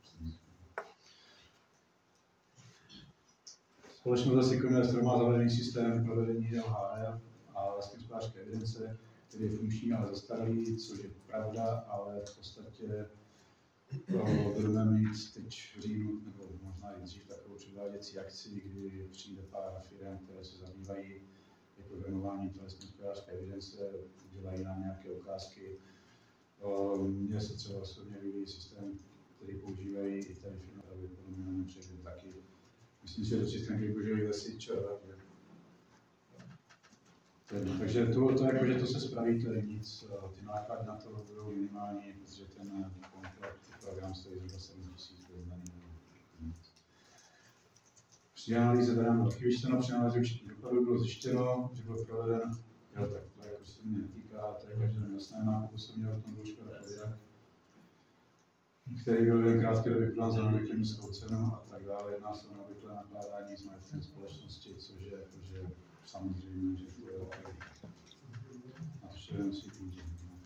Společnost Sykomia má zavedený systém provedení LHR a lesní hospodářské evidence, který je funkční, ale zastaralý, což je pravda, ale v podstatě budeme mít teď v říjnu, nebo možná i dřív, takovou předváděcí akci, kdy přijde pár firm, které se zabývají programováním té lesní hospodářské evidence, dělají nám nějaké ukázky. Mně se třeba osobně líbí systém, který používají i tady firmy, aby podle mě nepřejde taky. Myslím, že to systém, který používají lesy takže to, jako, že to se spraví, to je nic. Ty náklady na to budou minimální, protože ten program stojí zhruba 7 000 Kč. Při analýze tady mám taky vyčteno, při analýze určitých dopadů bylo zjištěno, že byl proveden, jo, tak to jako se mě netýká, to je každému jasné, nákupu jsem měl v tom důžka který byl jen krátké doby plán za neobvykle nízkou cenu a tak dále. Jedná se o neobvyklé nakládání s majetkem společnosti, což je jakože samozřejmě, že to je na vše musí být.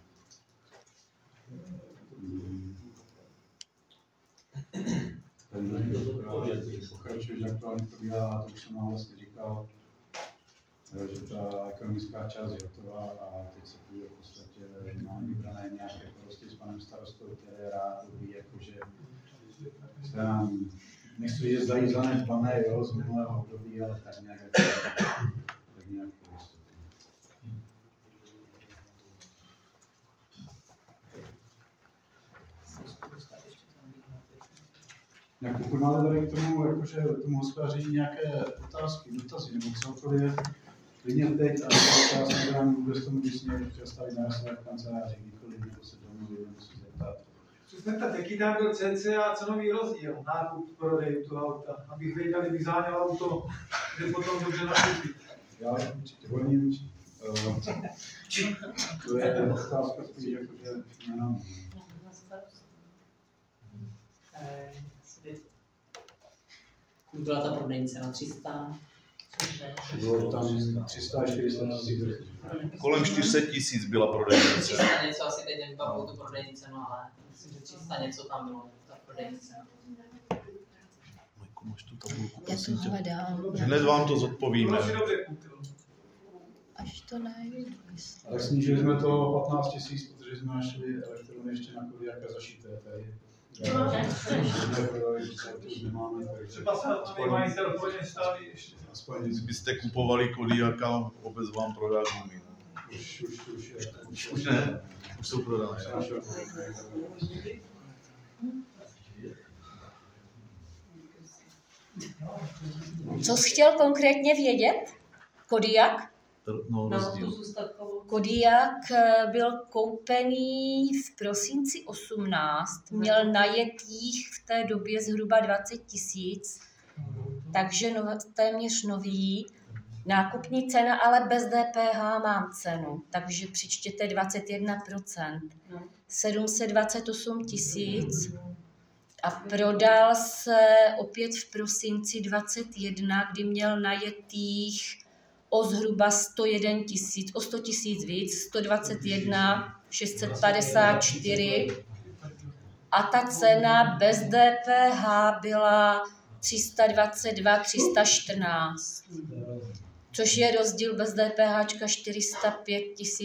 Tady pokračuje, že aktuálně probíhá, to už jsem vám vlastně říkal, že ta ekonomická část je hotová a teď se půjde v podstatě na vybrané nějaké porosty s panem starostou, které rád dobí, jakože se nám, nechci říct, že zdají zanedbané, jo, z minulého období, ale tak nějak porosty. Jak pokud máte tady k tomu, jakože tomu hospodaření nějaké dotazy nebo celkově, klidně teď a já jsem teda vůbec tomu vysměl, že stavit na své kanceláři, kdykoliv nebo se domluvit, nebo se zeptat.
Chci se zeptat, jaký tam byl cca cenový rozdíl, nákup, prodej tu auta, abych věděl, kdybych záněl auto, kde potom dobře nakoupit.
Já určitě volím. To je otázka spíš jakože jenom.
Byla ta prodejní cena 300.
Bylo tam 300 až 400 tisíc.
Kolem 400 000 byla prodejní cena.
300 něco, asi teď nevybavuju tu prodejní cenu, ale myslím, že 300 něco tam bylo, ta prodejní cena.
Majko, máš tu tabulku,
Já to hledám.
hned vám to zodpovíme.
Až to najdu.
Ale snížili jsme to o 15 000, protože jsme našli elektrony ještě na Kodiaka zašité tady.
Třeba se na majitel úplně staví ještě.
Kdybyste kupovali Kodiaka, vůbec vám prodá gumy. Už ne, už jsou prodané.
Co jsi chtěl konkrétně vědět? Kodiak?
No, rozdíl.
Kodiak byl koupený v prosinci 18, měl najetých v té době zhruba 20 000, takže téměř nový. Nákupní cena, ale bez DPH mám cenu, takže přičtěte 21%. 728 000 a prodal se opět v prosinci 21, kdy měl najetých o zhruba 101 000, o 100 000 víc, 121 654 a ta cena bez DPH byla 322 314, což je rozdíl bez DPH 405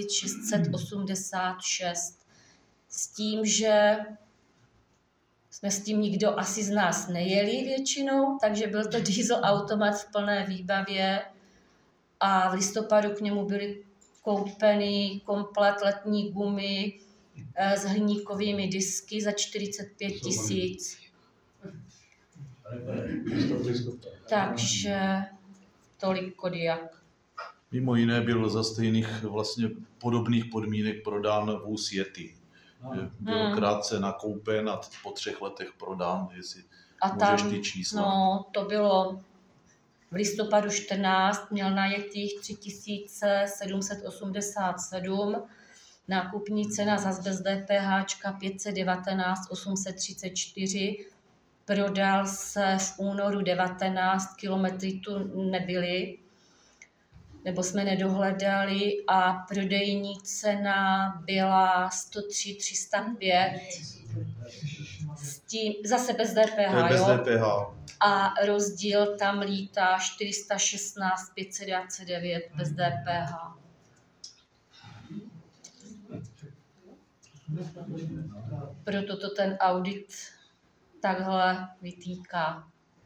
686. S tím, že jsme s tím nikdo asi z nás nejeli většinou, takže byl to diesel automat v plné výbavě a v listopadu k němu byly koupeny komplet letní gumy s hliníkovými disky za 45 000. Takže tolik Kodiaq.
Mimo jiné byl za stejných vlastně podobných podmínek prodán vůz Yeti. Byl krátce nakoupen a po 3 letech prodán, jestli
A
můžeš
tam,
ty čísla.
no, to bylo v listopadu 14, měl najetých 3787, nákupní cena zas bez DPH 519 834, prodal se v únoru 19, kilometry tu nebyly, nebo jsme nedohledali a prodejní cena byla 103 305, s tím, zase bez DPH,
Bez
jo?
DPH.
A rozdíl tam lítá 416 529 bez DPH. Proto to ten audit takhle vytýká.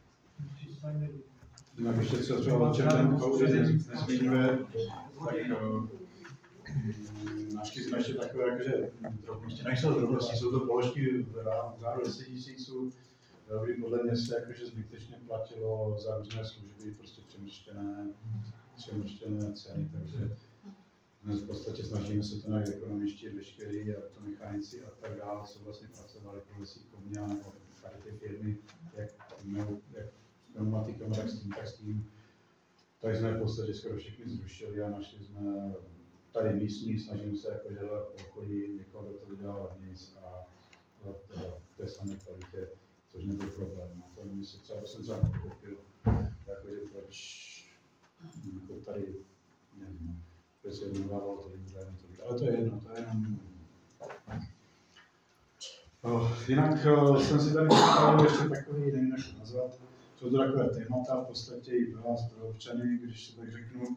Jinak ještě třeba o čem ten audit nezmiňuje, tak našli jsme ještě takové, jakože drobnosti, nejsou drobnosti, jsou to položky v řádu 10 000, kdy podle mě se jakože zbytečně platilo za různé služby, prostě přemrštěné ceny, takže dnes v podstatě snažíme se to najít ekonomičtí veškerý automechanici a tak dále, co vlastně pracovali pro Lesíkovně a nebo tady ty firmy, jak pneumatikama, tak s tím. Tak jsme v podstatě skoro všechny zrušili a našli jsme tady místní, snažíme se jako dělat v okolí, někoho, kdo to udělal nic a v té samé kvalitě, což nebyl problém. A to jsem třeba pochopil, jakože proč jako tady, nevím, proč se jednávalo tolik, ale to je jedno, to je jenom. Jinak jsem si tady připravil ještě takový, nevím, jak to nazvat, jsou to takové témata, v podstatě i pro vás, pro občany, když se tak řeknu.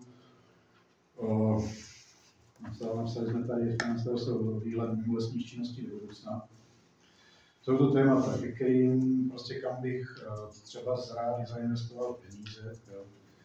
Napsali jsme tady, výhled mimo lesních činností do budoucna. Jsou to témata, kterým prostě kam bych třeba rád zainvestoval peníze. Jo.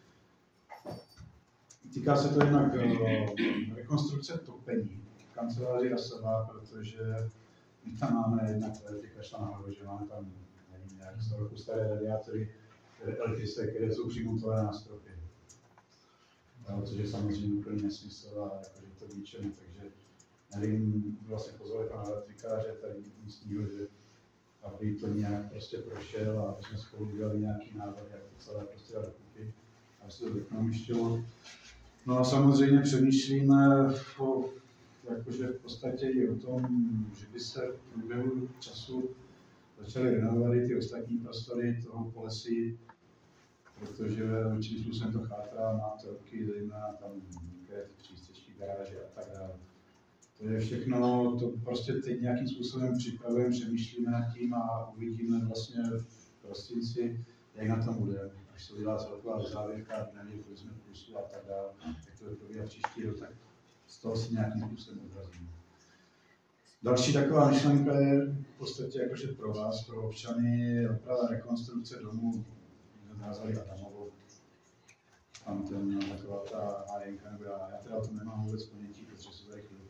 Týká se to jednak rekonstrukce topení v kanceláři Rasová, protože my tam máme jednak elektrika nahoru, že máme tam nevím, nějak 100 roku staré radiátory elektrické, které jsou přimontované na stropě. Což je samozřejmě úplně nesmysl a jakože to ničené, takže nevím, vlastně pozvali pana elektrikáře tady místního, že aby to nějak prostě prošel a aby jsme spolu udělali nějaký návrh, jak to celé prostě dát dokupy, aby se to ekonomičtilo. No a samozřejmě přemýšlíme jakože v podstatě i o tom, že by se v průběhu času začaly renovovat ty ostatní prostory toho Polesí, protože určitým způsobem to chátrá, má to roky, zejména tam některé ty přístřežky, garáže a tak dále. To je všechno, to prostě teď nějakým způsobem připravujeme, přemýšlíme nad tím a uvidíme vlastně v prosinci, jak na tom bude. Až se udělá celková závěrka, nevím, kolik jsme plusu a tak dále, jak to probíhá příští rok, tak z toho si nějakým způsobem odrazíme. Další taková myšlenka je v podstatě jakože pro vás, pro občany, oprava rekonstrukce domů, nazvali Adamovou. Tam ten taková ta hájenka, nebo já teda to nemám vůbec ponětí, protože se tady chvíli.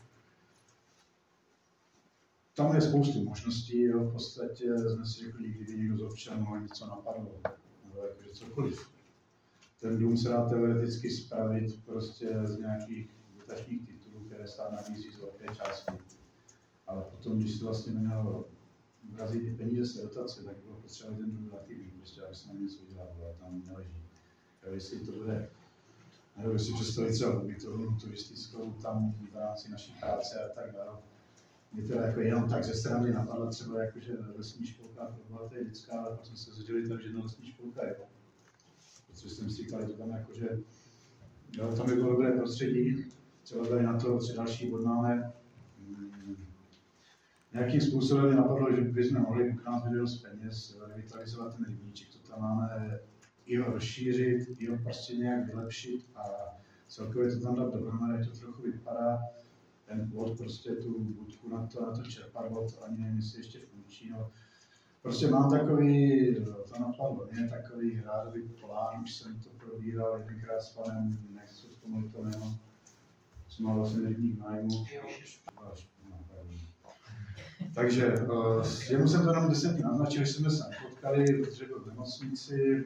Tam je spoustu možností, jo, v podstatě jsme si řekli, kdyby někdo z občanů něco napadlo, nebo jakože cokoliv. Ten dům se dá teoreticky spravit prostě z nějakých dotačních titulů, které stát nabízí z velké částky. Ale potom, když se vlastně nemělo vrazit ty peníze z dotace, tak bylo potřeba ten dům relativní, prostě aby se na něco udělalo, ale tam neleží. Jo, jestli to bude, nebo si představit třeba ubytovnu turistickou tam v rámci naší práce a tak dále. Mě teda jako jenom tak ze strany napadla třeba jakože lesní školka pro bohaté děcka, ale pak jsme se zhodili tak, že jedna lesní školka je. Protože jsem si říkal, že tam jakože, jo, tam by bylo dobré prostředí, třeba tady na to, co další bod máme, nějakým způsobem mi napadlo, že bychom mohli ukázat video z peněz, revitalizovat ten rybníček, co tam máme, i ho rozšířit, i ho prostě nějak vylepšit a celkově to tam dát dohromady, jak to trochu vypadá. Ten plot, prostě tu budku na to čerpadlo, to ani nevím, jestli ještě funkční. No. Prostě mám takový, to napadlo mě, takový rádoby plán, už jsem to probíral jedinkrát s panem, nechci vzpomenout to jméno, jsem mal vlastně rybník nájmu. Takže jemu jsem to jenom 10 naznačil, že jsme se potkali, protože byl v nemocnici.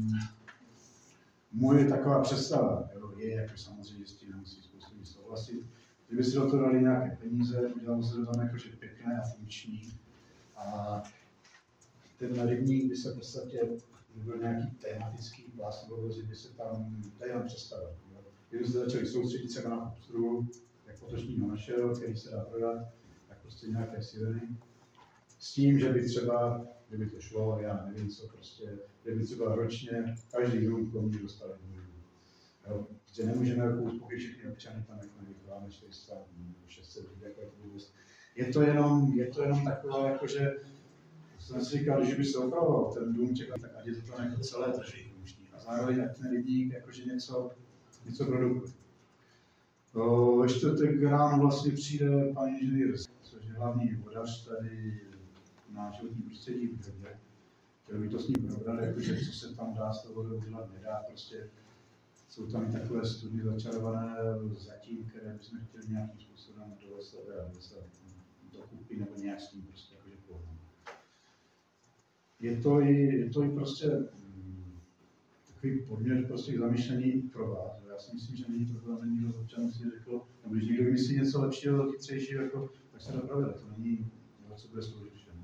Moje taková představa je, jako samozřejmě s tím nemusí spoustu lidí souhlasit, kdyby si do toho dali nějaké peníze, udělalo se to tam jakože pěkné a funkční. A ten rybník by se v podstatě byl nějaký tematický plán, by se tam, to je jenom představa. Kdyby se začali soustředit se na nákup jak potočního našeho, který se dá prodat, tak prostě nějaké sireny. S tím, že by třeba, kdyby to šlo, já nevím co, prostě, kdyby třeba ročně každý dům kromě dostal jednu. Protože nemůžeme jako uspokojit všechny občany, tam jako nevychováme 400 nebo 600 lidí, jako je to vůbec. Je to jenom takové, jakože, jsem si říkal, že by se opravoval ten dům, čekal, tak ať je to tam jako celé trošku funkční. A zároveň ať ten rybník jakože něco produkuje. Ve čtvrtek ráno vlastně přijde pan inženýr, což je hlavní vodař tady na životní prostředí v Brodě. Chtěl by to s ním probrat, jakože co se tam dá s tou vodou dělat, nedá, prostě jsou tam i takové studie začarované zatím, které bychom chtěli nějakým způsobem dovést dokupy nebo nějak s tím prostě jakože pohodlně. Je to i prostě takový podmět prostě k zamýšlení pro vás. Já si myslím, že není problém, že někdo z občanů si řekl, nebo když někdo vymyslí něco lepšího, chytřejšího, jako, tak se dopravili. To není, co bude sloužit všem.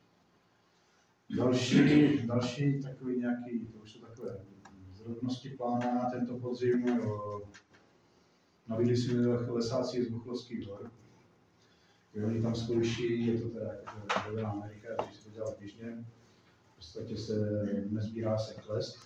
Další takový nějaký, to už jsou takové zrodnosti plána na tento podzim. Nabídli si lesáci z Buchlovských hor. Oni tam zkouší, je to teda jako Severní Amerika, když se to dělá běžně. V podstatě se nezbírá se klest.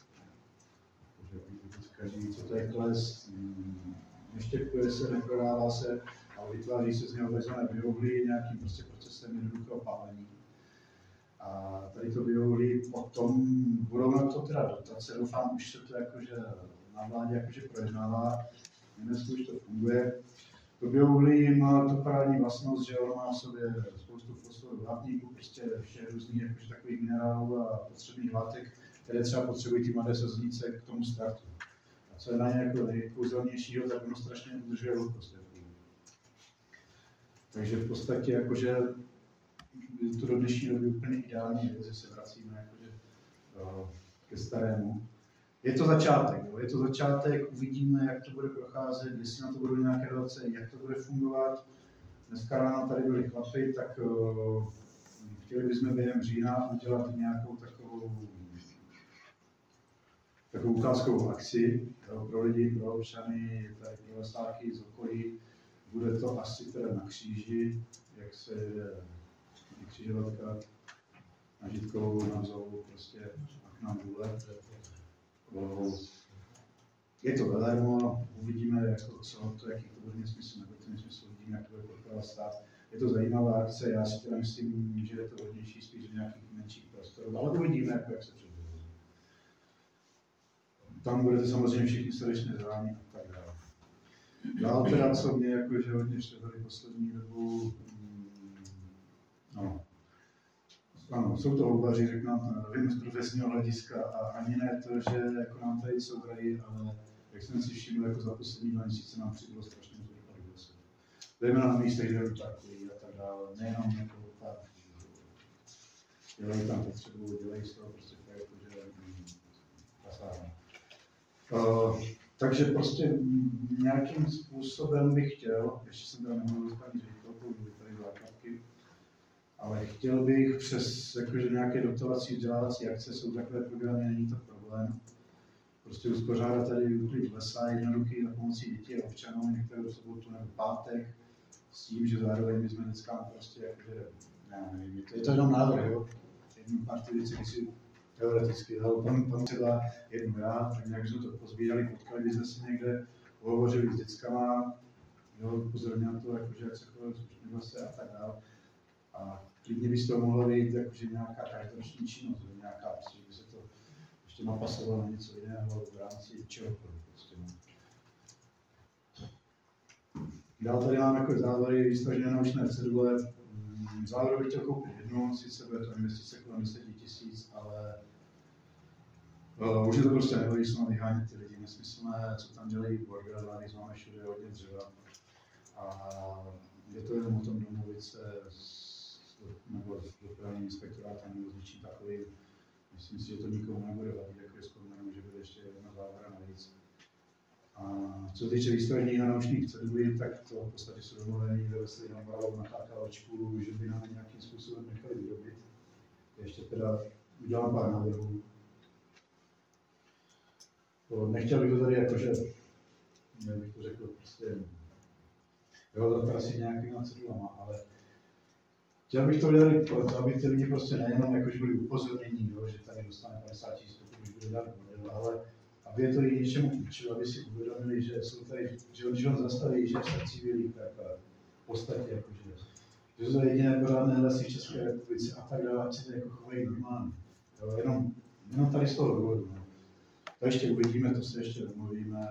Každý ví, co to je klest. Neštěpkuje se, neprodává se, ale vytváří se z něho takzvané biouhlí nějakým prostě procesem jednoduchého pálení. A tady to biouhlí potom budou na to teda dotace, doufám, už se to jakože na vládě jakože projednává, v Německu už to funguje. To biouhlí má to parádní vlastnost, že ono má v sobě spoustu fosforu, vápníků, prostě všech různých jakože takových minerálů a potřebných látek, které třeba potřebují ty mladé sazenice k tomu startu. A co je na ně jako nejkouzelnějšího, tak ono strašně udržuje vlhkost. Takže v podstatě jakože to do dnešní doby úplně ideální, že se vracíme jakože ke starému. Je to začátek, uvidíme, jak to bude procházet, jestli na to budou nějaké relace, jak to bude fungovat. Dneska ráno tady byli chlapi, tak chtěli bychom během října udělat nějakou takovou ukázkovou akci pro lidi, pro občany, tady pro lesáky z okolí. Bude to asi teda na kříži, jak se křižovatka na Žitkovou, na Zovu, prostě k nám důle. Je to velermo, uvidíme, jako, co to, jaký to bude smysl, nebo to smysl, uvidíme, jak to bude podporovat stát. Je to zajímavá akce, já si teda myslím, že je to hodnější spíš do nějakých menších prostorů, ale uvidíme, jako, jak se předvedou. Tam budete samozřejmě všichni srdečně zváni a tak dále. Dál teda, co mě jakože hodně štvali poslední dobu, ano, jsou to houbaři, řeknu nám to na rovinu z profesního hlediska a ani ne to, že jako nám tady courají, ale jak jsem si všiml, jako za poslední 2 měsíce nám přibylo strašně moc odpadů do sebe. Zejména na místech, kde parkují a tak dále, nejenom jako odpad. Dělají tam potřebu, dělají z toho prostě tak, že kasárna. Takže prostě nějakým způsobem bych chtěl, ještě jsem tam nemluvil s paní ředitelkou, že tady základky, ale chtěl bych přes jakože nějaké dotovací, vzdělávací akce, jsou takové programy, není to problém. Prostě uspořádat tady úklid lesa, jednoduchý za pomocí dětí a občanů, některou sobotu nebo pátek, s tím, že zároveň bychom dětskám prostě jakože, nevím, je to jenom návrh, jo. Jednu pár ty věci, si teoreticky dal, pan třeba jednu já, tak nějak jsme to pozbírali, potkali bychom se někde, pohovořili s dětskama, jo, upozorňuji na to, jakože jak se chovají slušně a tak dále. A klidně by z toho mohla být jakože nějaká každoroční činnost, nějaká, prostě, by se to ještě napasovalo na něco jiného v rámci čehokoliv. Prostě, no. Dál tady mám jako závěry výstažné naučné cedule. Závěr bych chtěl koupit jednu, sice bude to investice kolem 10 000, ale už je to prostě nelogično vyhánět ty lidi nesmyslné, co tam dělají bordelové, když máme všude hodně dřeva. A je to jenom o tom domluvit se nebo s dopravním inspektorátem nebo s něčím takovým. Myslím si, že to nikomu nebude vadit, jako je zkoumeno, že bude ještě jedna závěra navíc. A co se týče výstavních a naučných cedulí, tak to v podstatě jsou domluvení, kde se na Moravou na KKOčku, že by nám nějakým způsobem nechali vyrobit. Ještě teda udělám pár návrhů. Nechtěl bych to tady jakože, jak bych to řekl, prostě, jo, to asi nějakýma cedulama, ale chtěl bych to udělat proto, aby ty lidi prostě nejenom jakož byli upozornění, jo, že tady dostane 50 000, pokud bude dát model, ale aby je to i něčemu učilo, aby si uvědomili, že jsou tady, že když on zastaví, že se civilí, tak v podstatě jakože, že jsou to jediné pořádné lesy v České republice a tak dále, ať se to jako chovají normálně. Jo, jenom tady z toho důvodu. No. To ještě uvidíme, to se ještě domluvíme.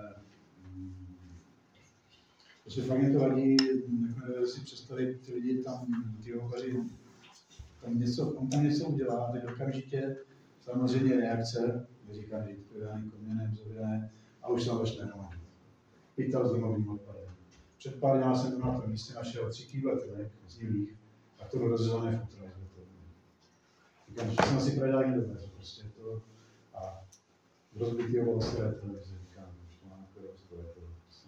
Prostě fakt mě to vadí, jako si představit ty lidi tam, ty hovaři, on tam něco udělá, teď okamžitě samozřejmě reakce, říkám, že to je daný koměnem, zavěné, a už se začne hromadit. Pytel s domovým odpadem. Před pár dní jsem na tom místě našel 3 kýbletek z nivých a to rozřezané futro. Říkám, že jsem asi pradělák nedobře, prostě to a rozbitý obalské televize, říkám, že to mám jako rozkové, to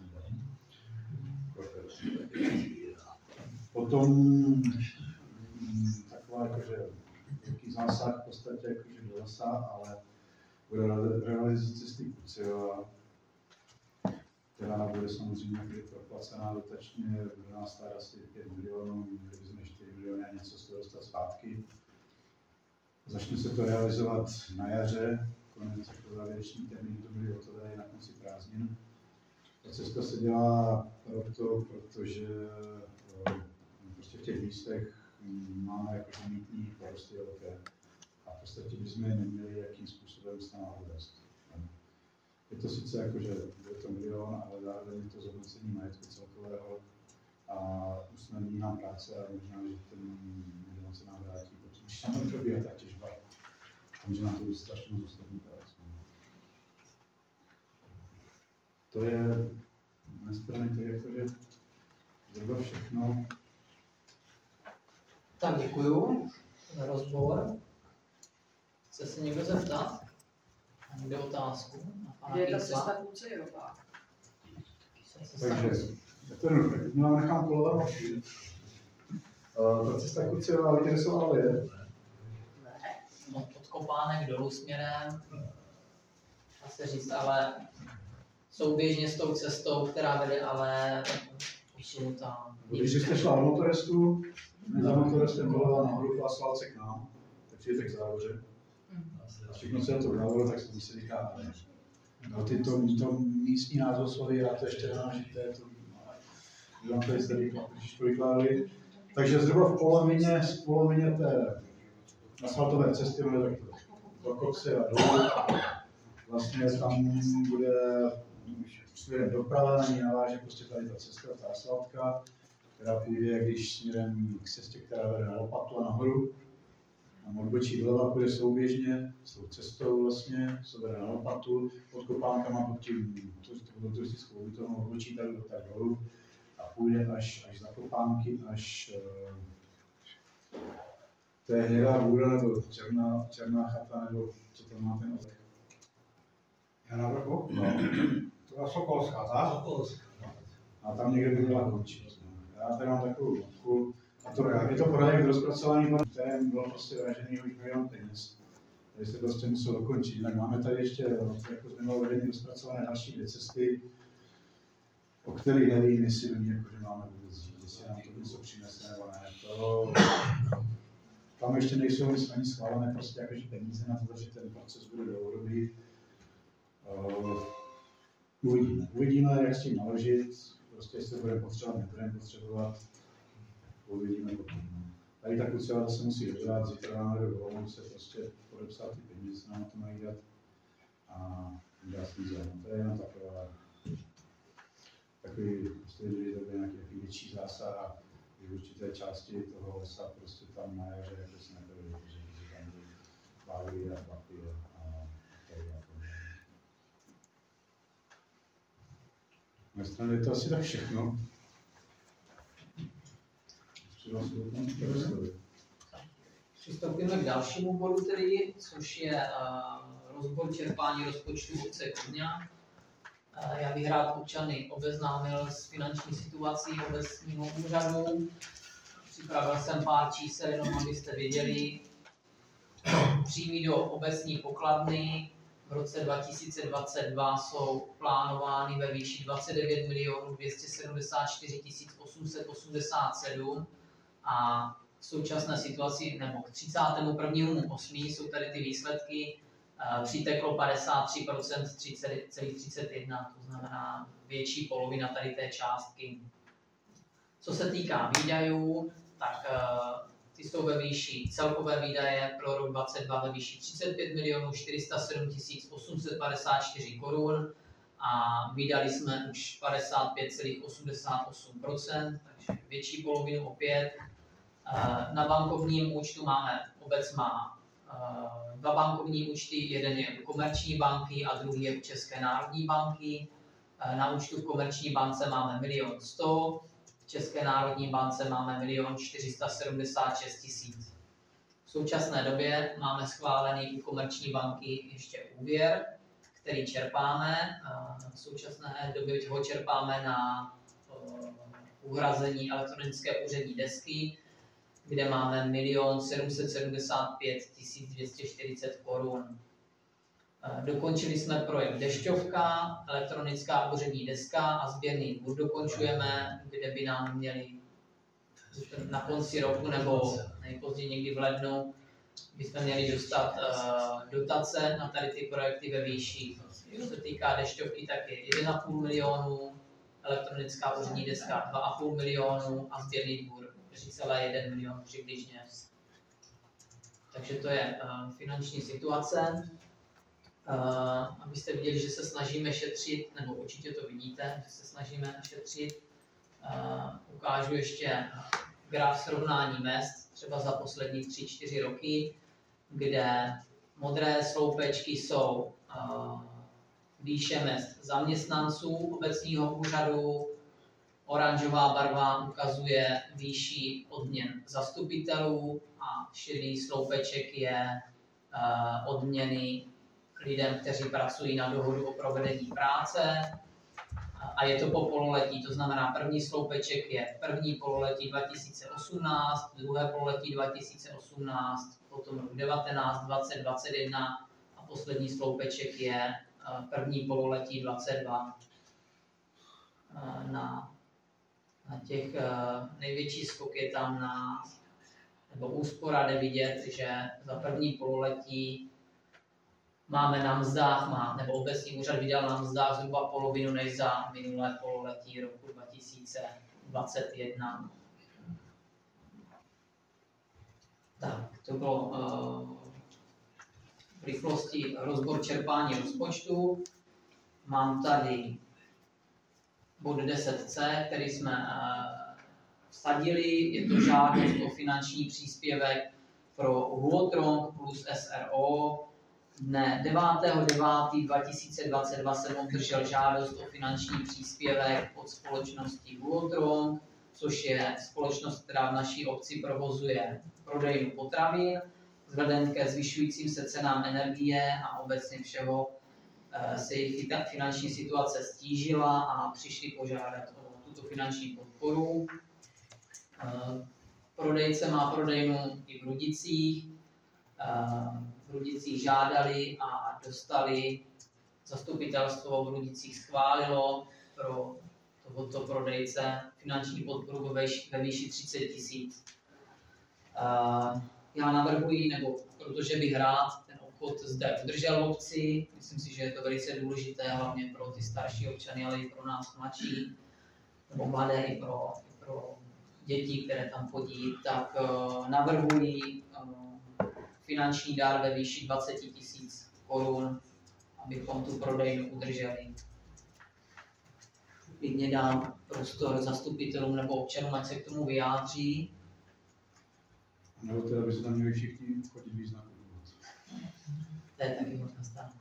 potom taková jakože velký zásah v podstatě jakože do lesa, ale bude realizace cesty Kuciova, která bude samozřejmě proplacená dotačně, bude nás stát asi 5 milionů, měli bychom 4 miliony a něco z toho dostat zpátky. Začne se to realizovat na jaře, konec jako závěrečný termín, to byly hotové na konci prázdnin. Ta cesta se dělá protože prostě v těch místech máme jako mítní porosty velké a v podstatě bychom je neměli jakým způsobem s náma uvést. Je to sice jako, že je to milion, ale zároveň je to zhodnocení majetku celkového a usnadní nám práce a možná, že ten milion se nám vrátí, protože když tam probíhá ta těžba, může nám to být strašně moc ostatní práce. To je na straně to je jakože zhruba všechno.
Tak děkuju za rozhovor. Chce se někdo zeptat? Někdo otázku?
Kde je ta cesta Kuciova?
Takže, to je jednoduché. My vám nechám kolovat oči. Ta cesta Kuciova, víte, kde jsou ale je?
No, od Kopánek dolů směrem, dá se říct, ale souběžně s tou cestou, která vede ale posunutá.
Když jste šla od Motorestu, za Motorestem volala nahoru po asfaltce k nám, tak přijete k závoře. A všechno, co je to k závoru, tak se říká ne. No, to místní názvosloví, já to ještě nenážité, to vám tady tady vykládali. Takže zhruba v polovině té asfaltové cesty bude takto do kopce a dolů. Vlastně tam bude směrem doprava, na ní naváže prostě tady ta cesta, ta asfaltka, která půjde, když směrem k cestě, která vede na Lopatu a nahoru. A odbočí doleva půjde souběžně s tou cestou vlastně, se vede na Lopatu, pod Kopánkama, pod tím turistickou ubytovnou odbočí tady tak dolů a půjde až za Kopánky, až to je Hnědá Bůra nebo Černá chata, nebo co tam má ten otek.
Já navrhu?
No.
To je Sokolská, tak?
Sokolská.
A tam někde by měla končit. Já tady mám takovou lomku. Je to projekt rozpracovaný, kterém bylo prostě vražený už milion peněz. Tady se prostě musel dokončit. Jinak máme tady ještě jako z minulého vedení rozpracované další 2 cesty, o kterých nevím, jestli do ní jakože máme vůbec žít, jestli nám to něco přinese nebo ne. Tam ještě nejsou nic ani schválené prostě jakože peníze na to, že ten proces bude dlouhodobý. Uvidíme, jak s tím naložit, prostě jestli budeme potřebovat, nebudeme potřebovat, uvidíme potom. Tady ta kuciáda se musí dodělat, zítra máme dovolenou se prostě podepsat ty peníze, se nám to mají dát a udělat to je jenom takový prostě, že to bude nějaký větší zásah a v určité části toho lesa prostě tam na jaře jako se nebyly, že tam byly bávy a chlapy a tady a to. Na mé straně je to asi tak všechno.
Přistoupíme k dalšímu bodu, tedy, což je rozbor čerpání rozpočtu obce Kodňa. Já bych rád občany obeznámil s finanční situací obecního úřadu. Připravil jsem pár čísel, jenom abyste věděli. Příjmy do obecní pokladny v roce 2022 jsou plánovány ve výši 29 274 887 a v současné situaci, nebo k 31.8. jsou tady ty výsledky, přiteklo 53%, 30,31, to znamená větší polovina tady té částky. Co se týká výdajů, tak ty jsou ve výši celkové výdaje pro rok 2022 ve výši 35 407 854 korun a vydali jsme už 55,88%, takže větší polovinu opět. Na bankovním účtu obec má dva bankovní účty, jeden je u Komerční banky a druhý je u České národní banky. Na účtu v Komerční bance máme 1 100 000, v České národní bance máme 1 476 000. V současné době máme schválený u Komerční banky ještě úvěr, který čerpáme. V současné době ho čerpáme na uhrazení elektronické úřední desky, kde máme 1 775 240 korun. Dokončili jsme projekt Dešťovka, elektronická úřední deska a sběrný dvůr dokončujeme, kde by nám měli na konci roku nebo nejpozději někdy v lednu bychom měli dostat dotace na tady ty projekty ve výši. Co se týká Dešťovky, tak je 1,5 milionu, elektronická úřední deska 2,5 milionu a sběrný dvůr 3,1 milion přibližně. Takže to je finanční situace. Abyste viděli, že se snažíme šetřit, nebo určitě to vidíte, že se snažíme šetřit. Ukážu ještě graf srovnání mezd, třeba za poslední 3-4 roky, kde modré sloupečky jsou výše mezd zaměstnanců obecního úřadu, oranžová barva ukazuje výši odměn zastupitelů a šedý sloupeček je odměny lidem, kteří pracují na dohodu o provedení práce. A je to po pololetí, to znamená první sloupeček je první pololetí 2018, druhé pololetí 2018, potom rok 19, 20, 21 a poslední sloupeček je první pololetí 22. Na těch největší skok je tam nebo úspora jde vidět, že za první pololetí máme na mzdách, nebo obecní úřad vydal na mzdách zhruba polovinu než za minulé pololetí roku 2021. Tak, to bylo v rychlosti rozbor čerpání rozpočtu. Mám tady bod 10c, který jsme vsadili, je to žádost o finanční příspěvek pro Huotrong plus SRO. Dne 9.9.2022 jsem obdržel žádost o finanční příspěvek od společnosti Huotrong, což je společnost, která v naší obci provozuje prodejnu potravin. Vzhledem ke zvyšujícím se cenám energie a obecně všeho se jejich finanční situace stížila a přišli požádat o tuto finanční podporu. Prodejce má prodejnu i v Rudicích. V Rudicích žádali a dostali, zastupitelstvo v Rudicích schválilo pro tohoto prodejce finanční podporu ve výši 30 000. Já navrhuji, nebo protože bych rád ten obchod zde udržel v obci, myslím si, že je to velice důležité, hlavně pro ty starší občany, ale i pro nás mladší, nebo mladé, i pro dětí, které tam chodí, tak navrhují finanční dár ve výši 20 000 korun, abychom tu prodejnu udrželi. Klidně dám prostor zastupitelům nebo občanům, ať se k tomu vyjádří.
Nebo teda by se tam měli všichni chodit víc nakupovat.
To je taky možná strana.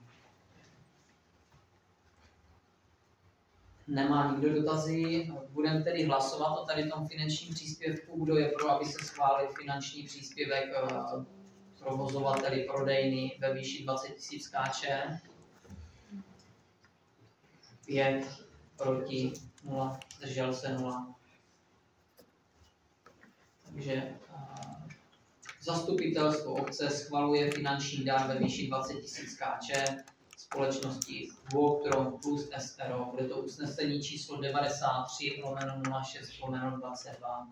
Nemá nikdo dotazy, budeme tedy hlasovat o tady tom finančním příspěvku. Kdo je pro, aby se schválil finanční příspěvek provozovateli prodejny ve výši 20 000 Kč? 5, proti 0, zdržel se 0. Takže zastupitelstvo obce schvaluje finanční dár ve výši 20 000 Kč společnosti Walktron plus SRO. Bude to usnesení číslo 93/06/22.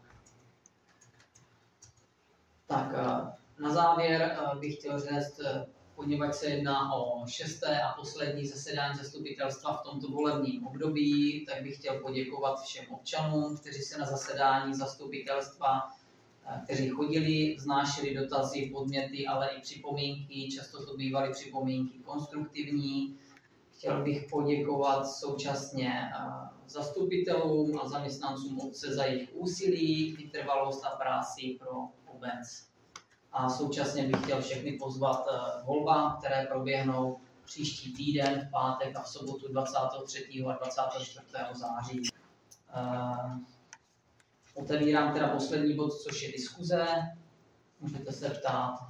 Tak na závěr bych chtěl říct, poněvadž se jedná o 6. a poslední zasedání zastupitelstva v tomto volebním období, tak bych chtěl poděkovat všem občanům, kteří se na zasedání zastupitelstva, kteří chodili, vznášeli dotazy, podněty, ale i připomínky. Často to bývaly připomínky konstruktivní. Chtěl bych poděkovat současně zastupitelům a zaměstnancům obce za jejich úsilí, vytrvalost a práci pro obec. A současně bych chtěl všechny pozvat k volbám, které proběhnou příští týden, v pátek a v sobotu 23. a 24. září. Otevírám teda poslední bod, což je diskuze. Můžete se ptát,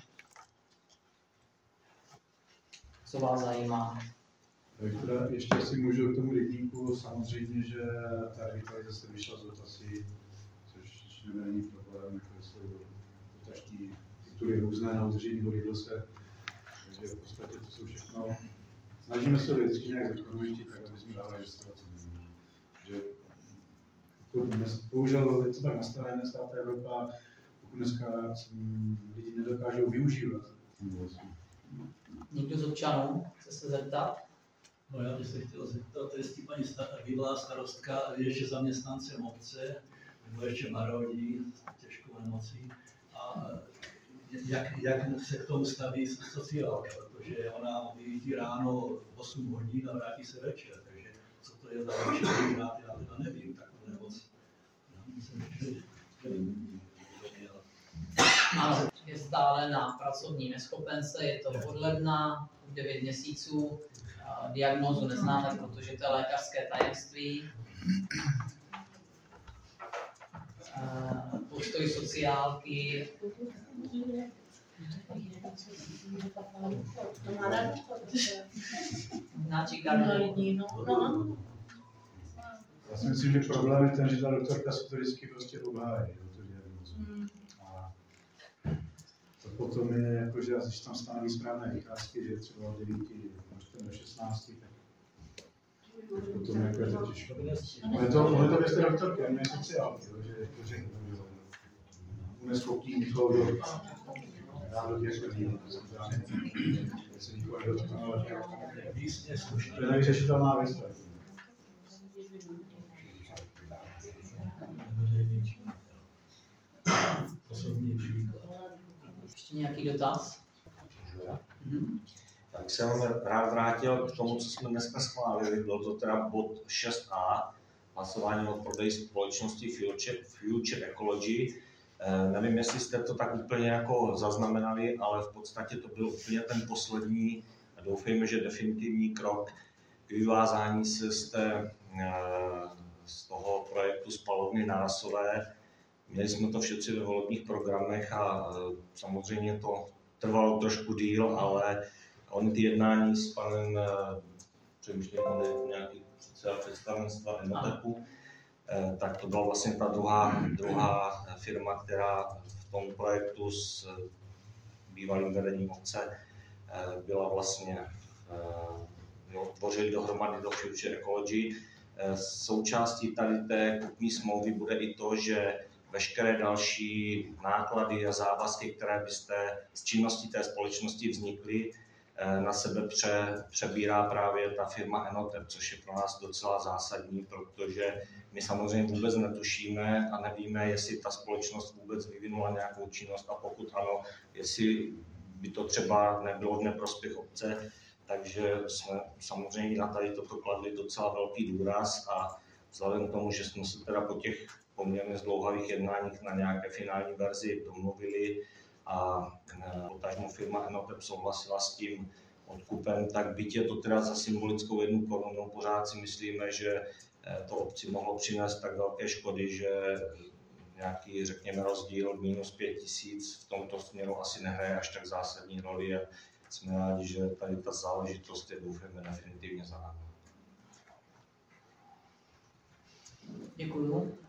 co vás zajímá.
Tak teda ještě si můžu k tomu rybníku, samozřejmě, že ta revitalizace vyšla z dotací, což není problém, jako jsou dotační tituly různé na udržení vody v lese, takže v podstatě to jsou všechno. Snažíme se vždycky nějak zakonujit, tak aby jsme dávali registraci. Bohužel je to tak nastavené stát Evropa, pokud dneska lidi nedokážou využívat.
Někdo z občanů chce se zeptat?
No já bych se chtěl zeptat, jestli paní bývalá starostka je ještě zaměstnancem obce, nebo ještě marodí s těžkou nemocí. A jak se k tomu staví sociálka, protože ona vyjíždí ráno 8 hodin a vrátí se večer, takže co to je za večerní rád, já teda nevím, takovou nemoc.
Ano, je stále na pracovní neschopence, je to od ledna, 9 měsíců. Diagnózu neznáme, protože to je lékařské tajemství. Postoj sociálky.
Já si myslím, že problém je ten, že ta doktorka se to vždycky prostě obhájí. A to potom je jako, že když tam stanoví správné vycházky, že třeba od 9 do 16, tak potom jako je to těžké. Ale to věc té doktorky, a ne sociálky, že neschopní nikoho do těch lidí. Se nikoho nedotknul, to je nevyřešitelná věc.
Ještě nějaký dotaz?
Tak jsem rád vrátil k tomu, co jsme dneska schválili. Byl to teda bod 6a, hlasování o prodeji společnosti Future Ecology. Nevím, jestli jste to tak úplně jako zaznamenali, ale v podstatě to byl úplně ten poslední, doufejme, že definitivní krok k vyvázání se z toho projektu spalovny na Rasové. Měli jsme to všetci ve volebních programech a samozřejmě to trvalo trošku díl, ale ony ty jednání s panem, přemýšlím, on je nějaký představenstva Enotepu, tak to byla vlastně ta druhá firma, která v tom projektu s bývalým vedením obce byla vlastně, tvořili dohromady do Future Ecology. Součástí tady té kupní smlouvy bude i to, že veškeré další náklady a závazky, které byste z činnosti té společnosti vznikly, na sebe přebírá právě ta firma Enotep, což je pro nás docela zásadní, protože my samozřejmě vůbec netušíme a nevíme, jestli ta společnost vůbec vyvinula nějakou činnost a pokud ano, jestli by to třeba nebylo v neprospěch obce, takže jsme samozřejmě na tady toto kladli docela velký důraz a vzhledem k tomu, že jsme se teda po těch poměrně zdlouhavých jednáních na nějaké finální verzi domluvili a potažmo firma Enotep souhlasila s tím odkupem, tak byť je to teda za symbolickou 1 korunu, pořád si myslíme, že to obci mohlo přinést tak velké škody, že nějaký, řekněme, rozdíl minus 5 000 v tomto směru asi nehraje až tak zásadní roli a jsme rádi, že tady ta záležitost je, doufáme, definitivně za námi.
Děkuju.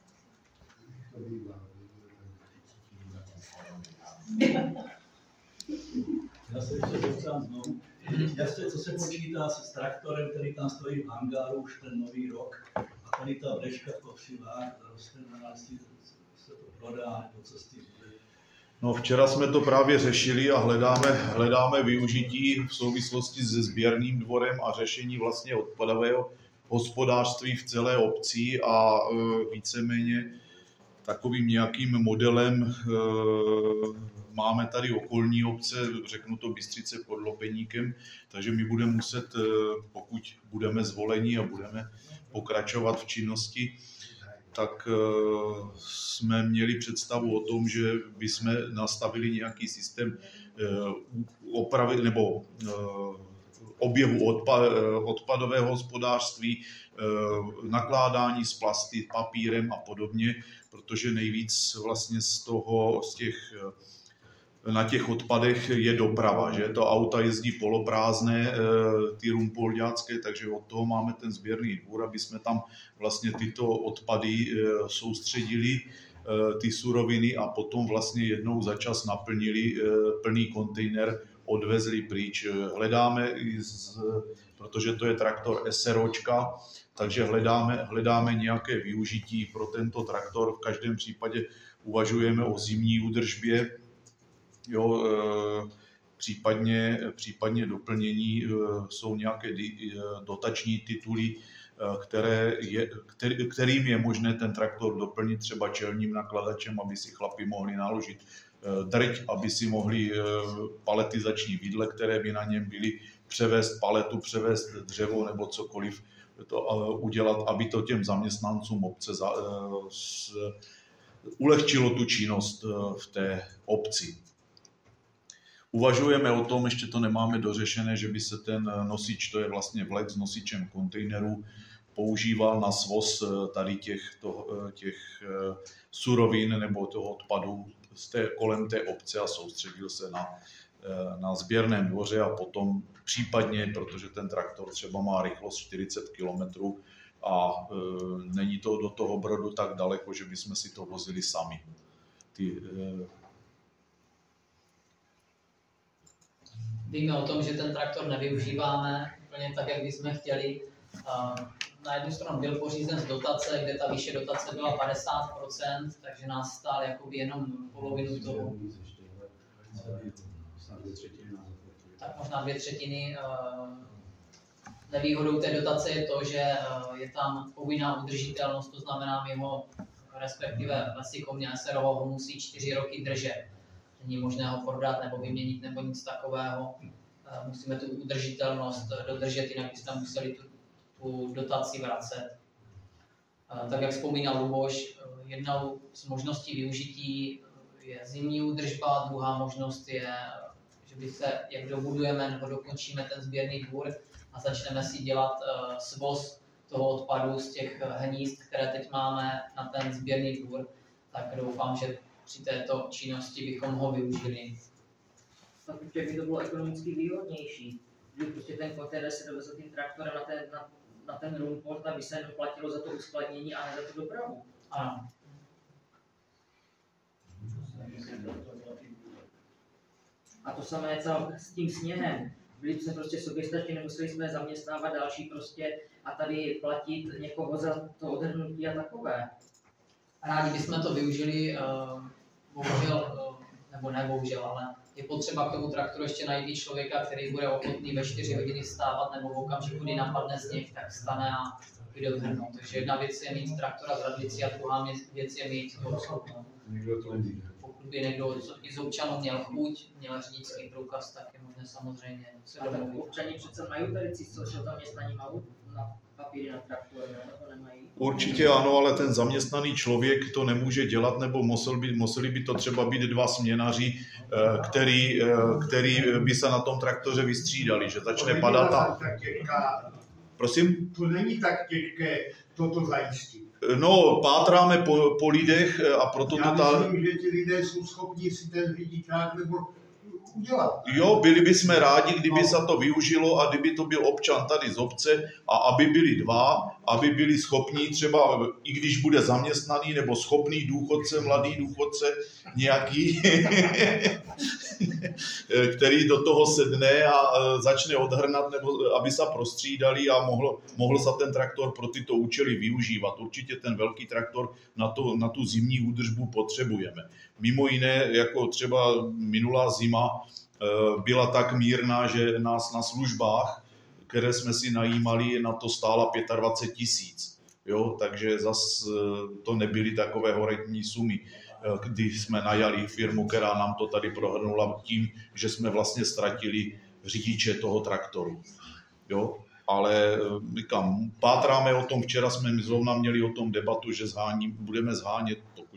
Já se ještě zeptám znovu. Co se počítá s traktorem, který tam stojí v hangáru už ten nový rok a tady ta brečka v kopřivách roste na nás, se to prodá, nebo co s tím bude?
No, včera jsme to právě řešili a hledáme využití v souvislosti se sběrným dvorem a řešení vlastně odpadového hospodářství v celé obci a víceméně takovým nějakým modelem máme tady okolní obce, řeknu to Bystřice pod Lopeníkem, takže my budeme muset, pokud budeme zvoleni a budeme pokračovat v činnosti, tak jsme měli představu o tom, že bychom nastavili nějaký systém opravy nebo objevu odpadového hospodářství, nakládání s plasty, papírem a podobně, protože nejvíc vlastně na těch odpadech je doprava, že to auta jezdí poloprázdné, ty rumpolďácké, takže od toho máme ten sběrný dvůr, aby jsme tam vlastně tyto odpady soustředili, ty suroviny a potom vlastně jednou za čas naplnili plný kontejner, odvezli pryč. Hledáme, protože to je traktor SROčka, takže hledáme nějaké využití pro tento traktor. V každém případě uvažujeme o zimní údržbě, jo, případně doplnění jsou nějaké dotační tituly, kterým je možné ten traktor doplnit třeba čelním nakladačem, aby si chlapi mohli naložit drť, aby si mohli paletizační vidle, které by na něm byly, převést paletu, převést dřevo nebo cokoliv to udělat, aby to těm zaměstnancům obce ulehčilo tu činnost v té obci. Uvažujeme o tom, ještě to nemáme dořešené, že by se ten nosič, to je vlastně vlek s nosičem kontejnerů, používal na svoz tady těch surovin nebo toho odpadu kolem té obce a soustředil se na sběrném dvoře a potom případně, protože ten traktor třeba má rychlost 40 km a není to do toho Brodu tak daleko, že bychom si to vozili sami.
Víme o tom, že ten traktor nevyužíváme úplně tak, jak bychom chtěli. Na jednu stranu byl pořízen z dotace, kde ta výše dotace byla 50%, takže nás stál jakoby jenom polovinu toho. Tak možná 2/3. Nevýhodou té dotace je to, že je tam povinná udržitelnost, to znamená mimo, respektive Lesy Komně SRO ho musí 4 roky držet. Není možné ho prodat nebo vyměnit nebo nic takového. Musíme tu udržitelnost dodržet, jinak byste museli tu dotaci vracet. Tak jak vzpomínal Luboš, jednou z možností využití je zimní údržba, druhá možnost je, že jak dobudujeme nebo dokončíme ten sběrný dvůr a začneme si dělat svoz toho odpadu z těch hnízd, které teď máme na ten sběrný dvůr, tak doufám, že při této činnosti bychom ho využili.
Tak určitě by to bylo ekonomicky výhodnější, že prostě ten kontejner se dovezl tím traktorem na ten rumport, aby se jenom platilo za to uskladnění a ne za tu dopravu.
Ano.
A to samé s tím sněhem. Byli jsme prostě soběstační, nemuseli jsme zaměstnávat další prostě a tady platit někoho za to odhrnutí a takové.
Rádi bychom to využili, bohužel, nebo ne bohužel, ale je potřeba k tomu traktoru ještě najít člověka, který bude ochotný ve 4 hodiny vstávat nebo v okamžiku, kdy napadne sněh, tak vstane a jde odhrnout. Takže jedna věc je mít traktora z radlicí a druhá věc je mít pokud by někdo z občanů měl chuť, měl řidičský průkaz, tak je možné samozřejmě se domluvit.
Občani přece mají tady co zaměstnaní mají na papíry na traktor, nebo nemají?
Určitě ano, ale ten zaměstnaný člověk to nemůže dělat, nebo museli by to třeba být 2 směnaři, který by se na tom traktoře vystřídali, že začne padat a... Prosím?
To není tak těžké toto zajistit.
No, pátráme po lidech a proto to
Já myslím, že ti lidé jsou schopni si ten řidičák nebo udělat.
Jo, byli bychom rádi, kdyby se to využilo a kdyby to byl občan tady z obce a aby byli 2, aby byli schopní třeba, i když bude zaměstnaný nebo schopný důchodce, mladý důchodce nějaký, který do toho sedne a začne odhrnat, nebo aby se prostřídali a mohl se ten traktor pro tyto účely využívat. Určitě ten velký traktor na tu zimní údržbu potřebujeme. Mimo jiné, jako třeba minulá zima byla tak mírná, že nás na službách, které jsme si najímali, na to stála 25 000. Jo, takže zas to nebyly takové horentní sumy, kdy jsme najali firmu, která nám to tady prohrnula tím, že jsme vlastně ztratili řidiče toho traktoru. Jo, ale říkám, pátráme o tom, včera jsme zrovna měli o tom debatu, že budeme zhánět,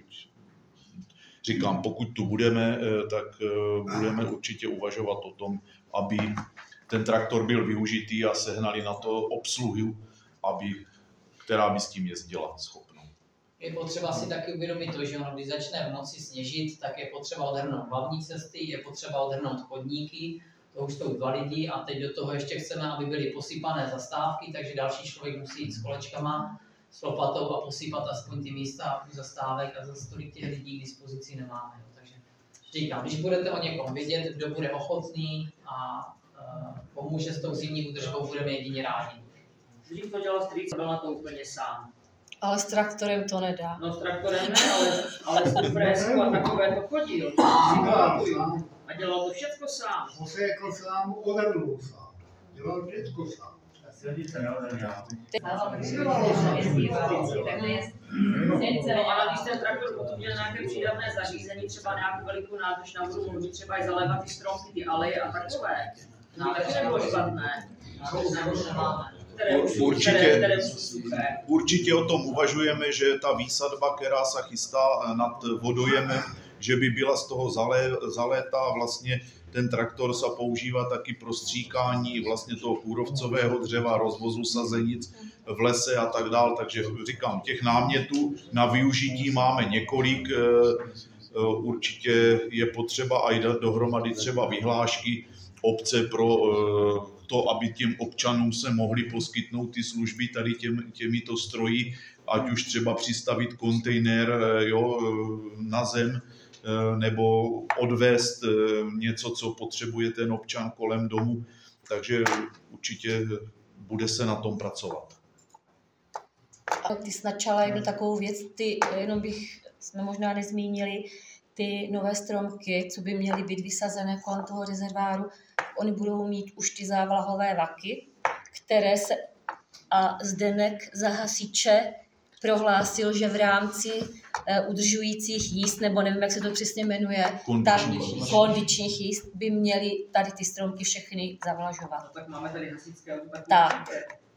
pokud tu budeme, tak budeme určitě uvažovat o tom, aby ten traktor byl využitý a sehnali na to obsluhu, která by s tím jezdila schopnou.
Je potřeba si taky uvědomit to, že když začne v noci sněžit, tak je potřeba odhrnout hlavní cesty, je potřeba odhrnout chodníky, to už jsou 2 lidi a teď do toho ještě chceme, aby byly posypané zastávky, takže další člověk musí jít s kolečkama, s lopatou a posypat aspoň ty místa u zastávek a zase tolik těch lidí k dispozici nemáme. Jo. Takže říkám, když budete o někom vědět, kdo bude ochotný a pomůže s tou zimní údržbou, budeme jedině rádi.
Dřív to dělal strýc, byl na to úplně sám.
Ale s traktorem to nedá.
No s traktorem ne, ale s fresku a takové to chodil. A dělal to všechno sám.
Posekl sám, odhrnul sám. Dělal všechno sám.
No ale když ten traktor potom měl nějaké přídavné zařízení, třeba nějakou velikou nádrž na vodu, mohli třeba i zalévat ty stromky, ty aleje a takové. Nádrž nebylo špatné.
Určitě o tom uvažujeme, že ta výsadba, která se chystá nad vodojemem, že by byla z toho zalétá, vlastně ten traktor se používá taky pro stříkání vlastně toho kůrovcového dřeva, rozvozu sazenic v lese a tak dál. Takže říkám, těch námětů na využití máme několik. Určitě je potřeba i dát dohromady třeba vyhlášky obce pro to, aby těm občanům se mohli poskytnout ty služby tady těmito stroji, ať už třeba přistavit kontejner na zem, nebo odvést něco, co potřebuje ten občan kolem domu. Takže určitě bude se na tom pracovat.
Ty jsi načala jednu takovou věc, jsme možná nezmínili, ty nové stromky, co by měly být vysazené kolem toho rezerváru, oni budou mít už ty závlahové vaky, které se a Zdeněk za hasiče prohlásil, že v rámci udržujících jízd, nebo nevím, jak se to přesně jmenuje, kondičních jízd by měly tady ty stromky všechny zavlažovat.
No, tak máme tady hasičské odpadky.
Tak.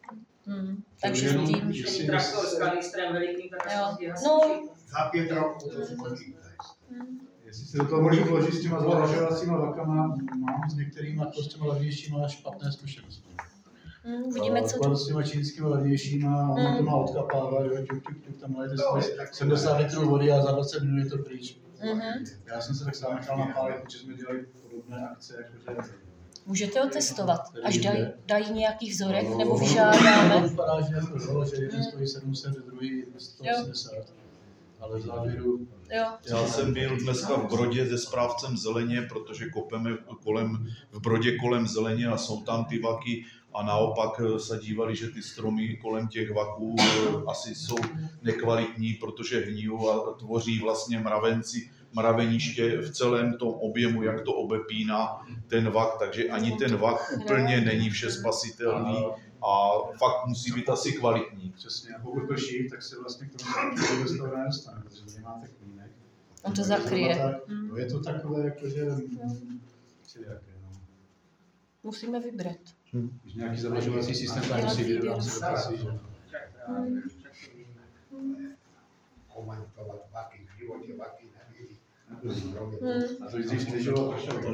Takže s tím...
Traktor s kanistrem velikým, tak asi hasiči.
No.
Za 5 roků to se počítá.
Jestli se do toho můžu vložit s těma zavlažovacíma vakama, mám s některými s těma levnějšíma špatné zkušenosti.
Vidíme, co...
S těma čínskými levnějšíma, ono to má odkapávat, tam máte 70 litrů vody a za 20 minut je to pryč. Já jsem se tak sám nechal napálit, protože jsme dělali podobné akce, jakože...
Můžete ho testovat, až dají nějaký vzorek, nebo vyžádáme.
To vypadá, že jako bylo, že jeden stojí 700, druhý 180. Ale v závěru...
Já jsem byl dneska v Brodě se správcem zeleně, protože kopeme v Brodě kolem zeleně a jsou tam ty vaky a naopak se dívali, že ty stromy kolem těch vaků asi jsou nekvalitní, protože hníjou a tvoří vlastně mraveniště v celém tom objemu, jak to obepíná ten vak, takže ani ten vak úplně není všespasitelný a fakt musí být asi kvalitní.
Přesně, a pokud prší, tak se vlastně k tomu restaurace nedostane, protože nemáte kmínek.
On to zakryje.
Je to takové, jakože...
Musíme vybrat.
Když nějaký zavlažovací systém tam musí být v rámci dotací, že?
Komentovat vaky, v životě vaky nebyly.
A to když nežilo,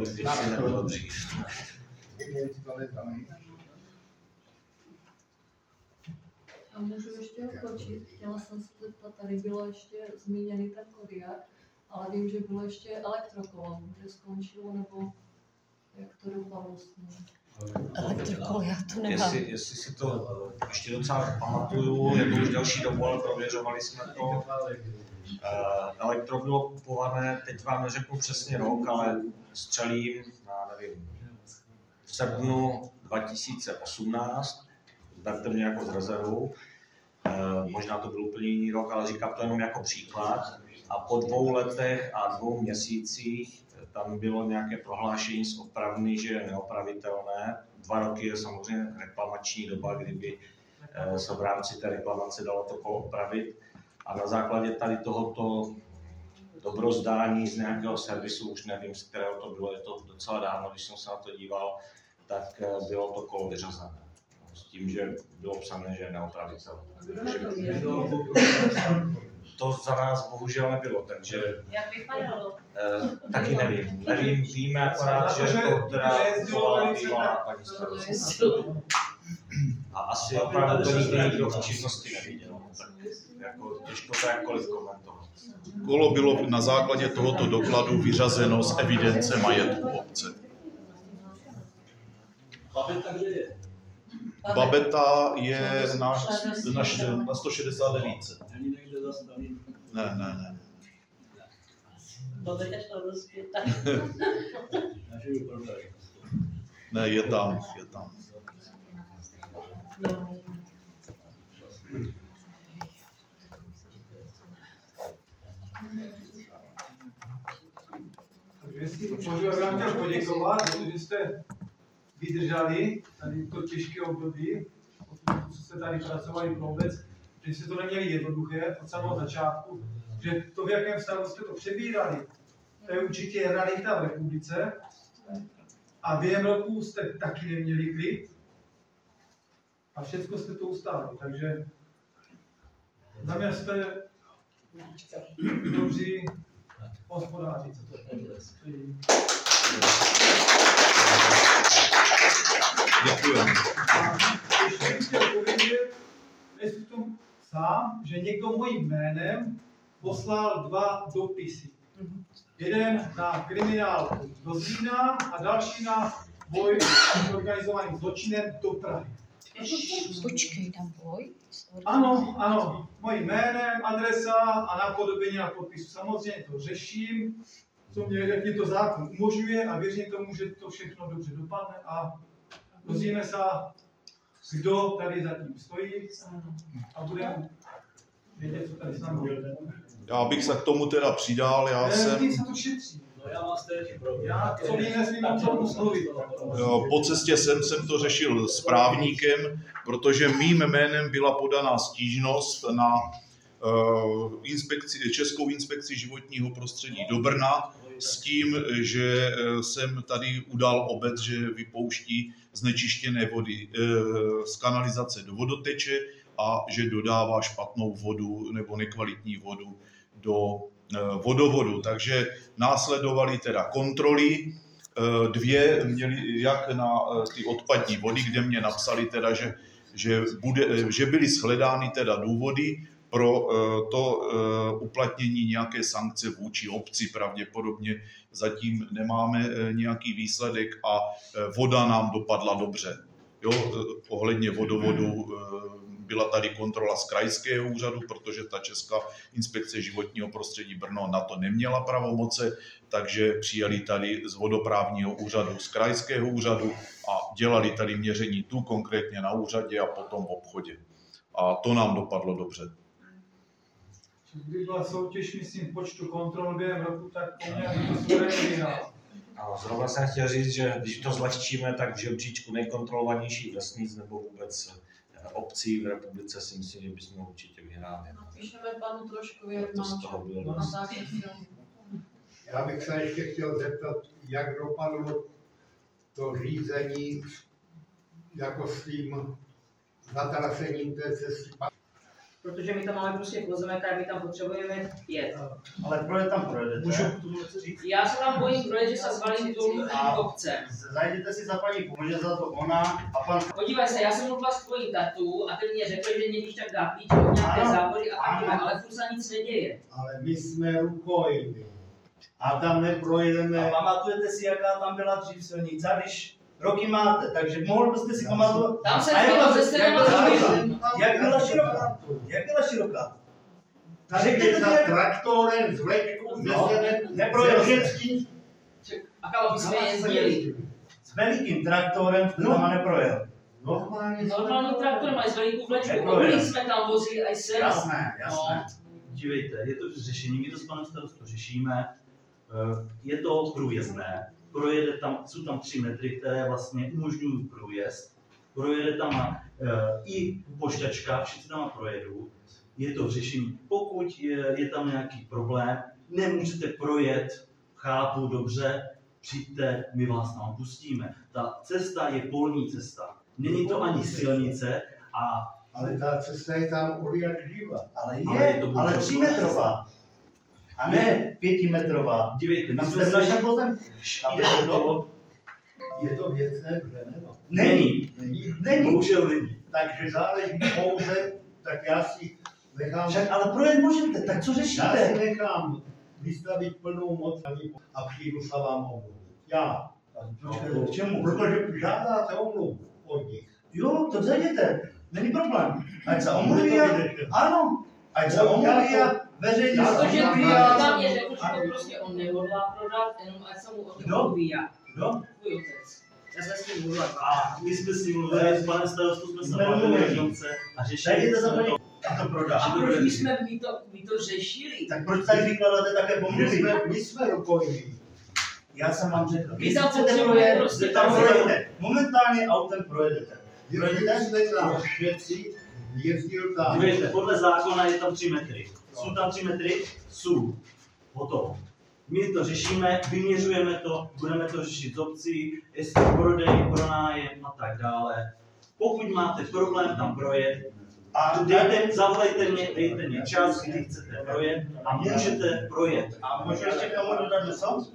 A můžu ještě odskočit? Chtěla jsem se zeptat, tady bylo ještě zmíněný ten Kodiaq, ale vím, že bylo ještě elektrokolo, že skončilo, nebo jak to dopadlo vlastně?
Elektrokolo, já to nemám.
Jestli si to ještě docela pamatuju, je to už delší dobu, ale prověřovali jsme to. Elektro bylo kupované, teď vám neřeknu přesně rok, ale střelím, nevím, v srpnu 2018, berte mě jako z rezervu, možná to byl úplně jiný rok, ale říkám to jenom jako příklad. A po 2 letech a 2 měsících tam bylo nějaké prohlášení z opravny, že je neopravitelné. 2 roky je samozřejmě reklamační doba, kdyby se v rámci té reklamace dalo to kolo opravit. A na základě tady tohoto dobrozdání z nějakého servisu, už nevím, z kterého to bylo, je to docela dávno, když jsem se na to díval, tak bylo to kolo vyřazené. S tím, že bylo psané, že je neopravitelné. To za nás bohužel nebylo, takže...
Jak vypadalo?
Taky nevím. Víme akorát, že to teda bývalá paní starostka. A asi opravdu to nikdo v činnosti neviděl. Tak jako těžko to jakkoliv komentovat.
Kolo bylo na základě tohoto dokladu vyřazeno z evidence majetku obce.
Babeta kde je?
Babeta je na 169.
Ani někde zastaví.
Ne.
Babeta šla do světa.
Takže ji prodají.
Ne, je tam.
Můžu vám chtěl poděkovat, protože jste vydrželi tady to těžké období, co jste tady pracovali pro obec, že jste to neměli jednoduché od samého začátku, že to, v jakém stavu jste to přebírali, to je určitě realita v republice a během roku jste taky neměli klid a všechno jste to ustáli, takže za mě jste dobří hospodáři, co to je.
Děkujeme.
A ještě bych chtěl povědět, jestli to sám, že někdo mojím jménem poslal 2 dopisy. Jeden na kriminál do Zlína a další na boj s organizovaným zločinem do Prahy.
Počkej, tam boj?
Ano, mojím jménem, adresa a napodobení na podpisu. Samozřejmě to řeším, jak mě to zákon umožňuje a věřím tomu, že to všechno dobře dopadne a dozvíme se, kdo tady zatím stojí a budeme vědět, co tady s námi bude.
Já bych se k tomu teda přidal,
Tím se to šetří.
No já vás teď
Já co nesmím o tom mluvit.
Po cestě jsem to řešil s právníkem, protože mým jménem byla podaná stížnost na Českou inspekci životního prostředí do Brna s tím, že jsem tady udal obec, že vypouští znečištěné vody z kanalizace do vodoteče a že dodává špatnou vodu nebo nekvalitní vodu do vodovodu. Takže následovaly teda kontroly, 2 měly jak na ty odpadní vody, kde mě napsali teda, že byly shledány teda důvody pro to uplatnění nějaké sankce vůči obci. Pravděpodobně zatím nemáme nějaký výsledek a voda nám dopadla dobře. Jo, ohledně vodovodu byla tady kontrola z krajského úřadu, protože ta Česká inspekce životního prostředí Brno na to neměla pravomoce, takže přijali tady z vodoprávního úřadu, z krajského úřadu a dělali tady měření tu konkrétně na úřadě a potom v obchodě. A to nám dopadlo dobře.
Kdyby byla soutěž, myslím, počtu kontrol během roku, tak poměrně to suverénně vyhrál.
A zrovna jsem chtěl říct, že když to zlehčíme, tak v žebříčku nejkontrolovanějších vesnic nebo vůbec obcí v republice si myslím, že bychom určitě vyhráli.
Napíšeme panu Troškovi, jak
To z toho bylo
má
dost.
zákon filmu.
Já bych se ještě chtěl zeptat, jak dopadlo to řízení jako s tím zatrasením té cesty.
Protože my tam máme prostě pozemek a my tam potřebujeme jet.
Ale projet tam projedete.
Můžu k tomu něco říct?
Já se tam bojím projet, že se zvalím dolů obce.
Zajděte si za paní, pomůže za to ona a pan...
Podívej se, já jsem mluvila s tvojím tatu a ten mě řekl, že mě když tak dá klíč od nějaké
Ano.
závody a takové,
Ano.
ale furt se nic neděje.
Ale my jsme rukojmi. A tam neprojedeme.
A pamatujete si, jaká tam byla dřív silnice, když roky máte, takže mohl byste si pamatovat...
Tam se
A jak
chtělo
byla-
ze
jak byla
Stejnova
široká? Jak byla široká? Jak byla široká?
Tady je
Řekněte
za
mi,
traktorem s vlečkou, že
No,
se
neprojel jste.
všechny.
A kam jsme jezdili?
S velikým traktorem jste tam neprojel.
Normálně.
Normální traktor mají s velikou vlečkou.
Neprojel.
Obilí jsme tam vozili aj seno.
Jasné, jasné.
No.
Dívejte, je to řešení, my to s panem starostou řešíme, je to průjezdné, projede tam, jsou tam 3 metry, které vlastně umožňují průjezd, projede tam i pošťačka, všichni tam projedou, je to řešení. Pokud je tam nějaký problém, nemůžete projet, chápu dobře, přijďte, my vás tam pustíme. Ta cesta je polní cesta, není to ani silnice a
Ale ta cesta je tam od jak živa.
Ale
Ale je
je,
to
ale
bohužel
3metrová. A ne 5metrová.
dívejte,
Tam
my
jste
jsme
v našem pozemku.
jde o to,
Je to věcné břemeno.
Není.
Není.
Není.
bohužel není.
Takže záleží pouze, tak já si nechám,
Však ale projet můžete, tak co
já si
řešíte?
nechám vystavit plnou moc a přijdu se vám omluvit. Já.
K čemu?
Protože žádáte omluvu od nich.
Jo, to zajděte. Není problém. Ať se omluví a... Ano. Ať se omluví a veřejně
Já
se
to-
Protože
omluví
tam
a...
mě řekl, že to prostě on nehodlá prodat, jenom ať se mu o tom
Kdo?
mluví já.
Kdo?
Tvůj otec. Já jsem s ním mluvila.
A my jsme si mluvili s panem starostou, jsme se
Jsme
bavili
mluvili.
jednomce a řešili
Zajděte za
jsme
paní
to.
a to prodá.
A proč my jsme my to řešili?
Tak proč tady vykládáte také pomluvy?
My jsme rukojmí.
Já jsem vám řekl.
Vy tam
chcete
potřebujete
projet,
prostě
tam
tam
projedete. Momentálně autem projedete.
Když jsme tam všetci, jezdil tam.
Dívejte, podle zákona je tam 3 metry. Jsou tam 3 metry? Jsou. Hotovo. My to řešíme, vyměřujeme to, budeme to řešit s obcí, jestli prodej, pronájem a tak dále. Pokud máte problém tam projet,
A
zavolejte mě, dejte mě čas, kdy chcete projet a můžete projet.
A můžu ještě k tomu dodat něco?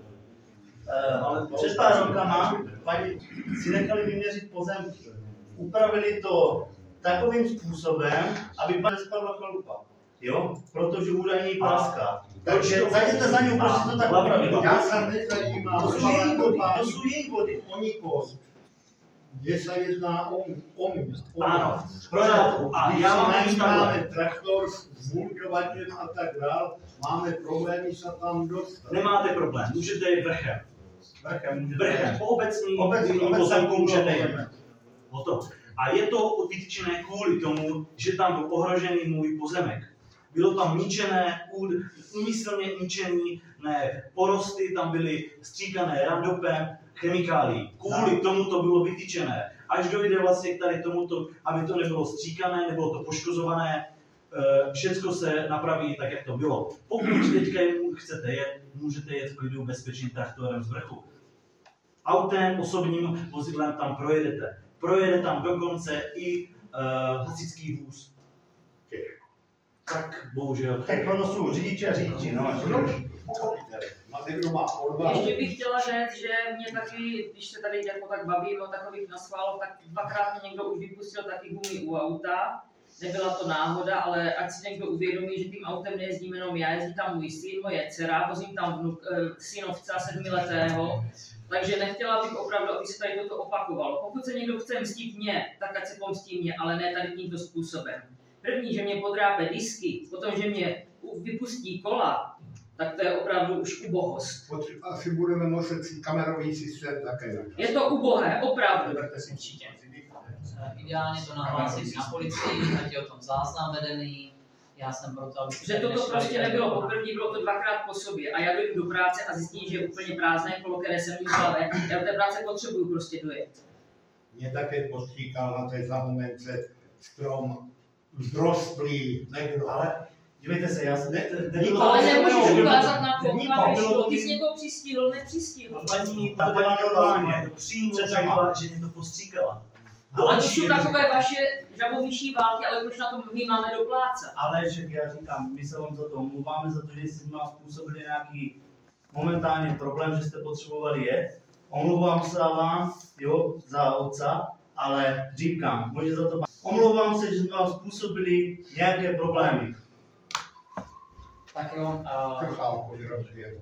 Ale před pár rokama paní si nechali vyměřit pozemky. Upravili to takovým způsobem, aby pan nespadla chalupa. Jo? Protože údajně jí praská. Takže zajděte za ní, prostě to tak upravili.
Já jsem nezajímám.
To jsou její body. To jsou její body.
O nikoho. Že se jedná o mě.
Ano, v pořádku. A já mám
máme traktor s vulkovačem a tak dál. Máme problémy se tam dostat.
Nemáte problém, můžete jít vrchem. Vrchem, po obecní pozemku můžete jít. Hotovo. A je to vytyčené kvůli tomu, že tam byl ohrožený můj pozemek. Bylo tam ničené, úmyslně ničený porosty, tam byly stříkané randopem, chemikálií. Kvůli tomu to bylo vytyčené. Až dojde vlastně k tady tomuto, aby to nebylo stříkané, nebylo to poškozované, všecko se napraví tak, jak to bylo. Pokud teďka chcete jet, můžete jet v klidu bezpečným traktorem z vrchu. Autem, osobním vozidlem tam projedete. Projede tam dokonce i hasičský vůz. Tak bohužel.
Tak ono jsou řidiči a řidiči, no.
Ještě bych chtěla říct, že mě taky, když se tady jako tak bavíme o takových naschválech, tak dvakrát mě někdo už vypustil taky gumy u auta. Nebyla to náhoda, ale ať si někdo uvědomí, že tím autem nejezdím jenom já, jezdí tam můj syn, moje dcera, vozím tam synovce 7letého, takže nechtěla bych opravdu, aby se tady toto opakovalo. Pokud se někdo chce mstít mě, tak ať se pomstí mě, ale ne tady tímto způsobem. První, že mě podrápe disky, potom, že mě vypustí kola, tak to je opravdu už ubohost.
Asi budeme muset kamerový systém také.
Je to ubohé, opravdu.
Určitě. Ideálně to nahlásit na policii, ať je o tom záznam vedený. Já jsem proto, aby
že toto prostě nebylo poprvé, bylo to dvakrát po sobě a já dojdu do práce a zjistím, že je úplně prázdné kolo, které jsem mít v hlavě. Já do té práce potřebuju prostě dojet.
Mě také postříkal na té zamomente strom vzrostlý, nekdo, ale
dívejte se, já se
ale nemůžeš ukázat na to, ty jsi někoho přistihl, nepřistihl.
Paní, ta byla normálně, přímo řekla, že mě to postříkala.
Ale to jsou takové vaše žabovyší války, ale proč na to my máme doplácat?
Ale že já říkám, my se vám za to omluváme, za to, že jste nám způsobili nějaký momentálně problém, že jste potřebovali jet. Omlouvám se vám, jo, za otca, ale říkám, může za to. Omlouvám se, že jsme vám způsobili nějaké problémy.
Tak jo.
krchálku rozvědu.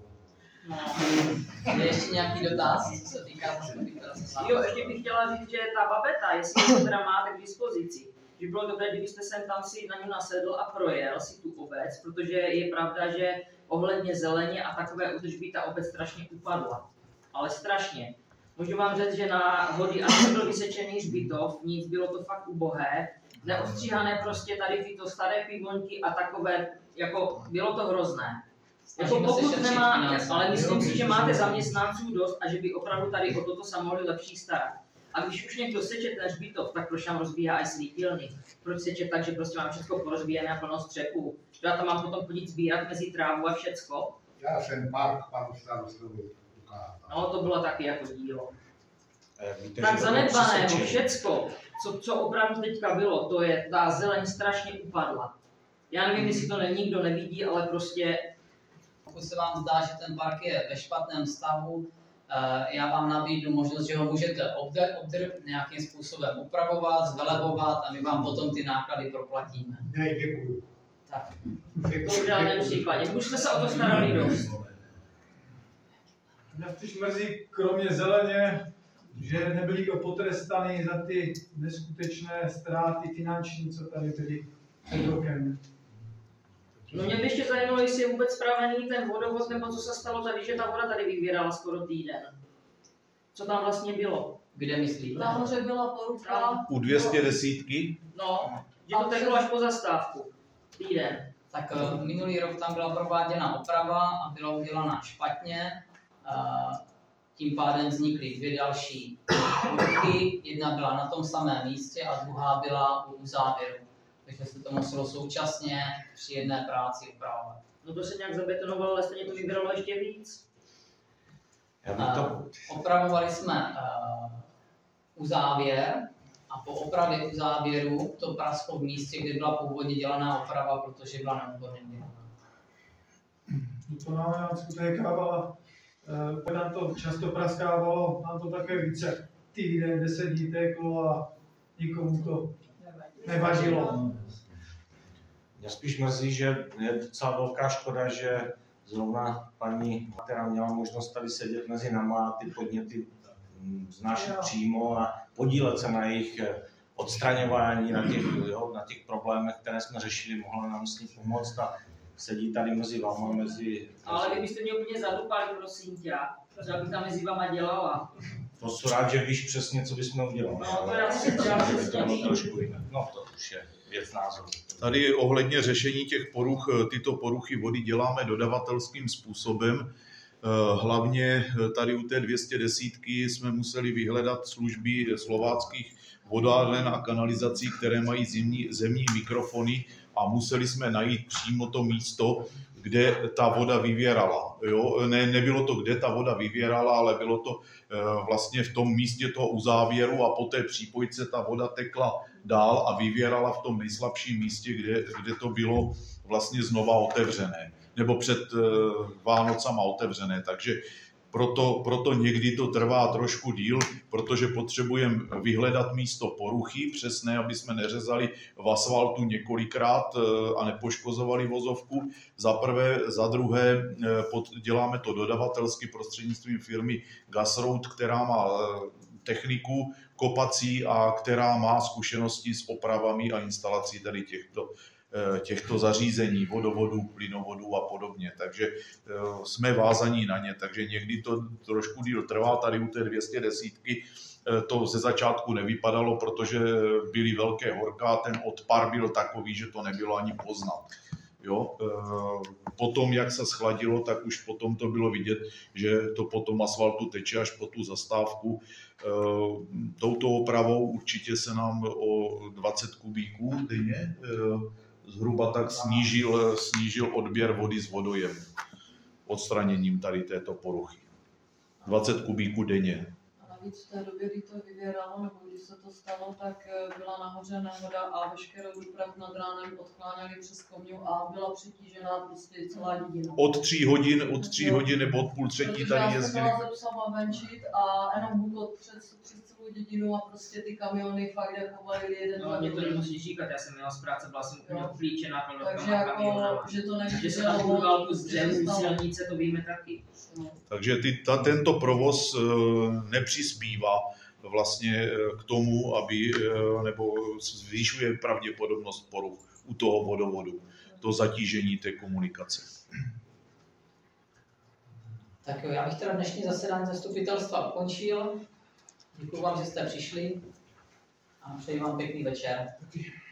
Je ještě nějaký dotaz, co se týká zastupitelstva?
Jo, ještě bych chtěla říct, že ta babeta, jestli to teda máte k dispozici, že bylo dobré, kdybyste sem tam si na ní nasedl a projel si tu obec, protože je pravda, že ohledně zeleně a takové údržby ta obec strašně upadla. Ale strašně. Můžu vám říct, že na hody ani byl vysečený hřbitov, nic, bylo to fakt ubohé. Neostříhané prostě tady tyto staré pivonky a takové, jako bylo to hrozné. Jako pokud nemá, ale myslím si, že máte zaměstnanců dost a že by opravdu tady o toto se mohli lepší starat. A když už někdo seče ten hřbitov, tak proč nám rozbíhá i svítilny? Proč seče tak, že prostě mám všechno porozbíjené a plno střepů? Že já tam mám potom chodit sbírat mezi trávu a všecko?
Já jsem park panu starostovi ukázal.
No, to bylo taky jako dílo.
Víte,
Tak
že
zanedbaného všecko, co opravdu teďka bylo, to je, ta zeleň strašně upadla. Já nevím, jestli to nikdo nevidí, ale prostě...
Pokud se vám zdá, že ten park je ve špatném stavu, já vám nabídnu možnost, že ho můžete nějakým způsobem upravovat, zvelebovat a my vám potom ty náklady proplatíme.
Ne, děkuji.
Tak.
To v žádném případě. Už jste se o to starali dost.
Mě spíš mrzí, kromě zeleně, že nebyl nikdo potrestaný za ty neskutečné ztráty finanční, co tady byly před rokem.
No mě by ještě zajímalo, jestli je vůbec spravený ten vodovod, nebo co se stalo tady, že ta voda tady vyvěrala skoro týden. Co tam vlastně bylo?
Kde myslíte?
Nahoře byla porucha.
U 210?
No, že to teklo až po zastávku. Týden.
Tak minulý rok tam byla prováděna oprava a byla udělaná špatně. Tím pádem vznikly dvě další poruchy. Jedna byla na tom samém místě a druhá byla u závěru. Takže se to muselo současně při jedné práci upravovat.
No to se nějak zabetonovalo, ale stejně to vybíralo ještě víc.
Opravovali jsme uzávěr a po opravě uzávěru to prasklo v místě, kde byla původně dělaná oprava, protože byla neúplně dělaná.
To nám skutekávala, nám to často praskávalo, nám to také více týden, 10 dní teklo a nikomu to nevadilo.
Mě spíš mrzí, že je docela velká škoda, že zrovna paní, která měla možnost tady sedět mezi náma a ty podněty znášet přímo a podílet se na jejich odstraňování, na těch problémech, které jsme řešili, mohla nám s ní pomoct a sedí tady mezi váma,
Ale kdybyste mě úplně zadupali, prosím tě, že bych tam mezi váma dělala.
To jsem rád, že víš přesně, co bychom udělali.
No, to já si
trošku jinak. No, to už je věc názoru.
Tady ohledně řešení těch poruch, tyto poruchy vody děláme dodavatelským způsobem. Hlavně tady u té 210 jsme museli vyhledat služby slováckých vodáren a kanalizací, které mají zemní mikrofony a museli jsme najít přímo to místo, kde ta voda vyvěrala. Jo? Nebylo to, kde ta voda vyvěrala, ale bylo to vlastně v tom místě toho uzávěru a po té přípojce ta voda tekla dál a vyvěrala v tom nejslabším místě, kde to bylo vlastně znova otevřené, nebo před Vánocama otevřené. Takže proto někdy to trvá trošku díl, protože potřebujeme vyhledat místo poruchy přesné, aby jsme neřezali v asfaltu několikrát a nepoškozovali vozovku. Za prvé, za druhé děláme to dodavatelsky prostřednictvím firmy Gasroad, která má techniku kopací a která má zkušenosti s opravami a instalací tady těchto těchto zařízení, vodovodů, plynovodů a podobně. Takže jsme vázaní na ně, takže někdy to trošku díl trvá. Tady u té 210 to ze začátku nevypadalo, protože byly velké horka, ten odpar byl takový, že to nebylo ani poznat. Jo? Potom, jak se schladilo, tak už potom to bylo vidět, že to po tom asfaltu teče až po tu zastávku. Touto opravou určitě se nám o 20 kubíků denně zhruba tak snížil odběr vody z vodojemu odstraněním tady této poruchy. 20 kubíků denně.
Navíc v té době, kdy to vyvěralo, nebo když se to stalo, tak byla nahoře nehoda a veškerou dopravu nad ránem odkláněli přes Komňu a byla přetížená prostě celá dědina.
Od 3 hodin nebo od půl třetí tady jezdili.
Já jsem byla ze psama venčit a jenom hukot přes celou dědinu a prostě ty kamiony fakt jako valili jeden.
No, mě to nemusíš říkat, já jsem měla z práce, byla jsem úplně oplíčená
takže jako, že to nevím,
že se tam kurval kus dřevu, silnice, to víme taky.
Takže tento provoz nepřispívá vlastně k tomu, aby, nebo zvýšuje pravděpodobnost poruch u toho vodovodu, to zatížení té komunikace.
Tak jo, já bych teda dnešní zasedání zastupitelstva ukončil. Děkuji vám, že jste přišli a přeji vám pěkný večer.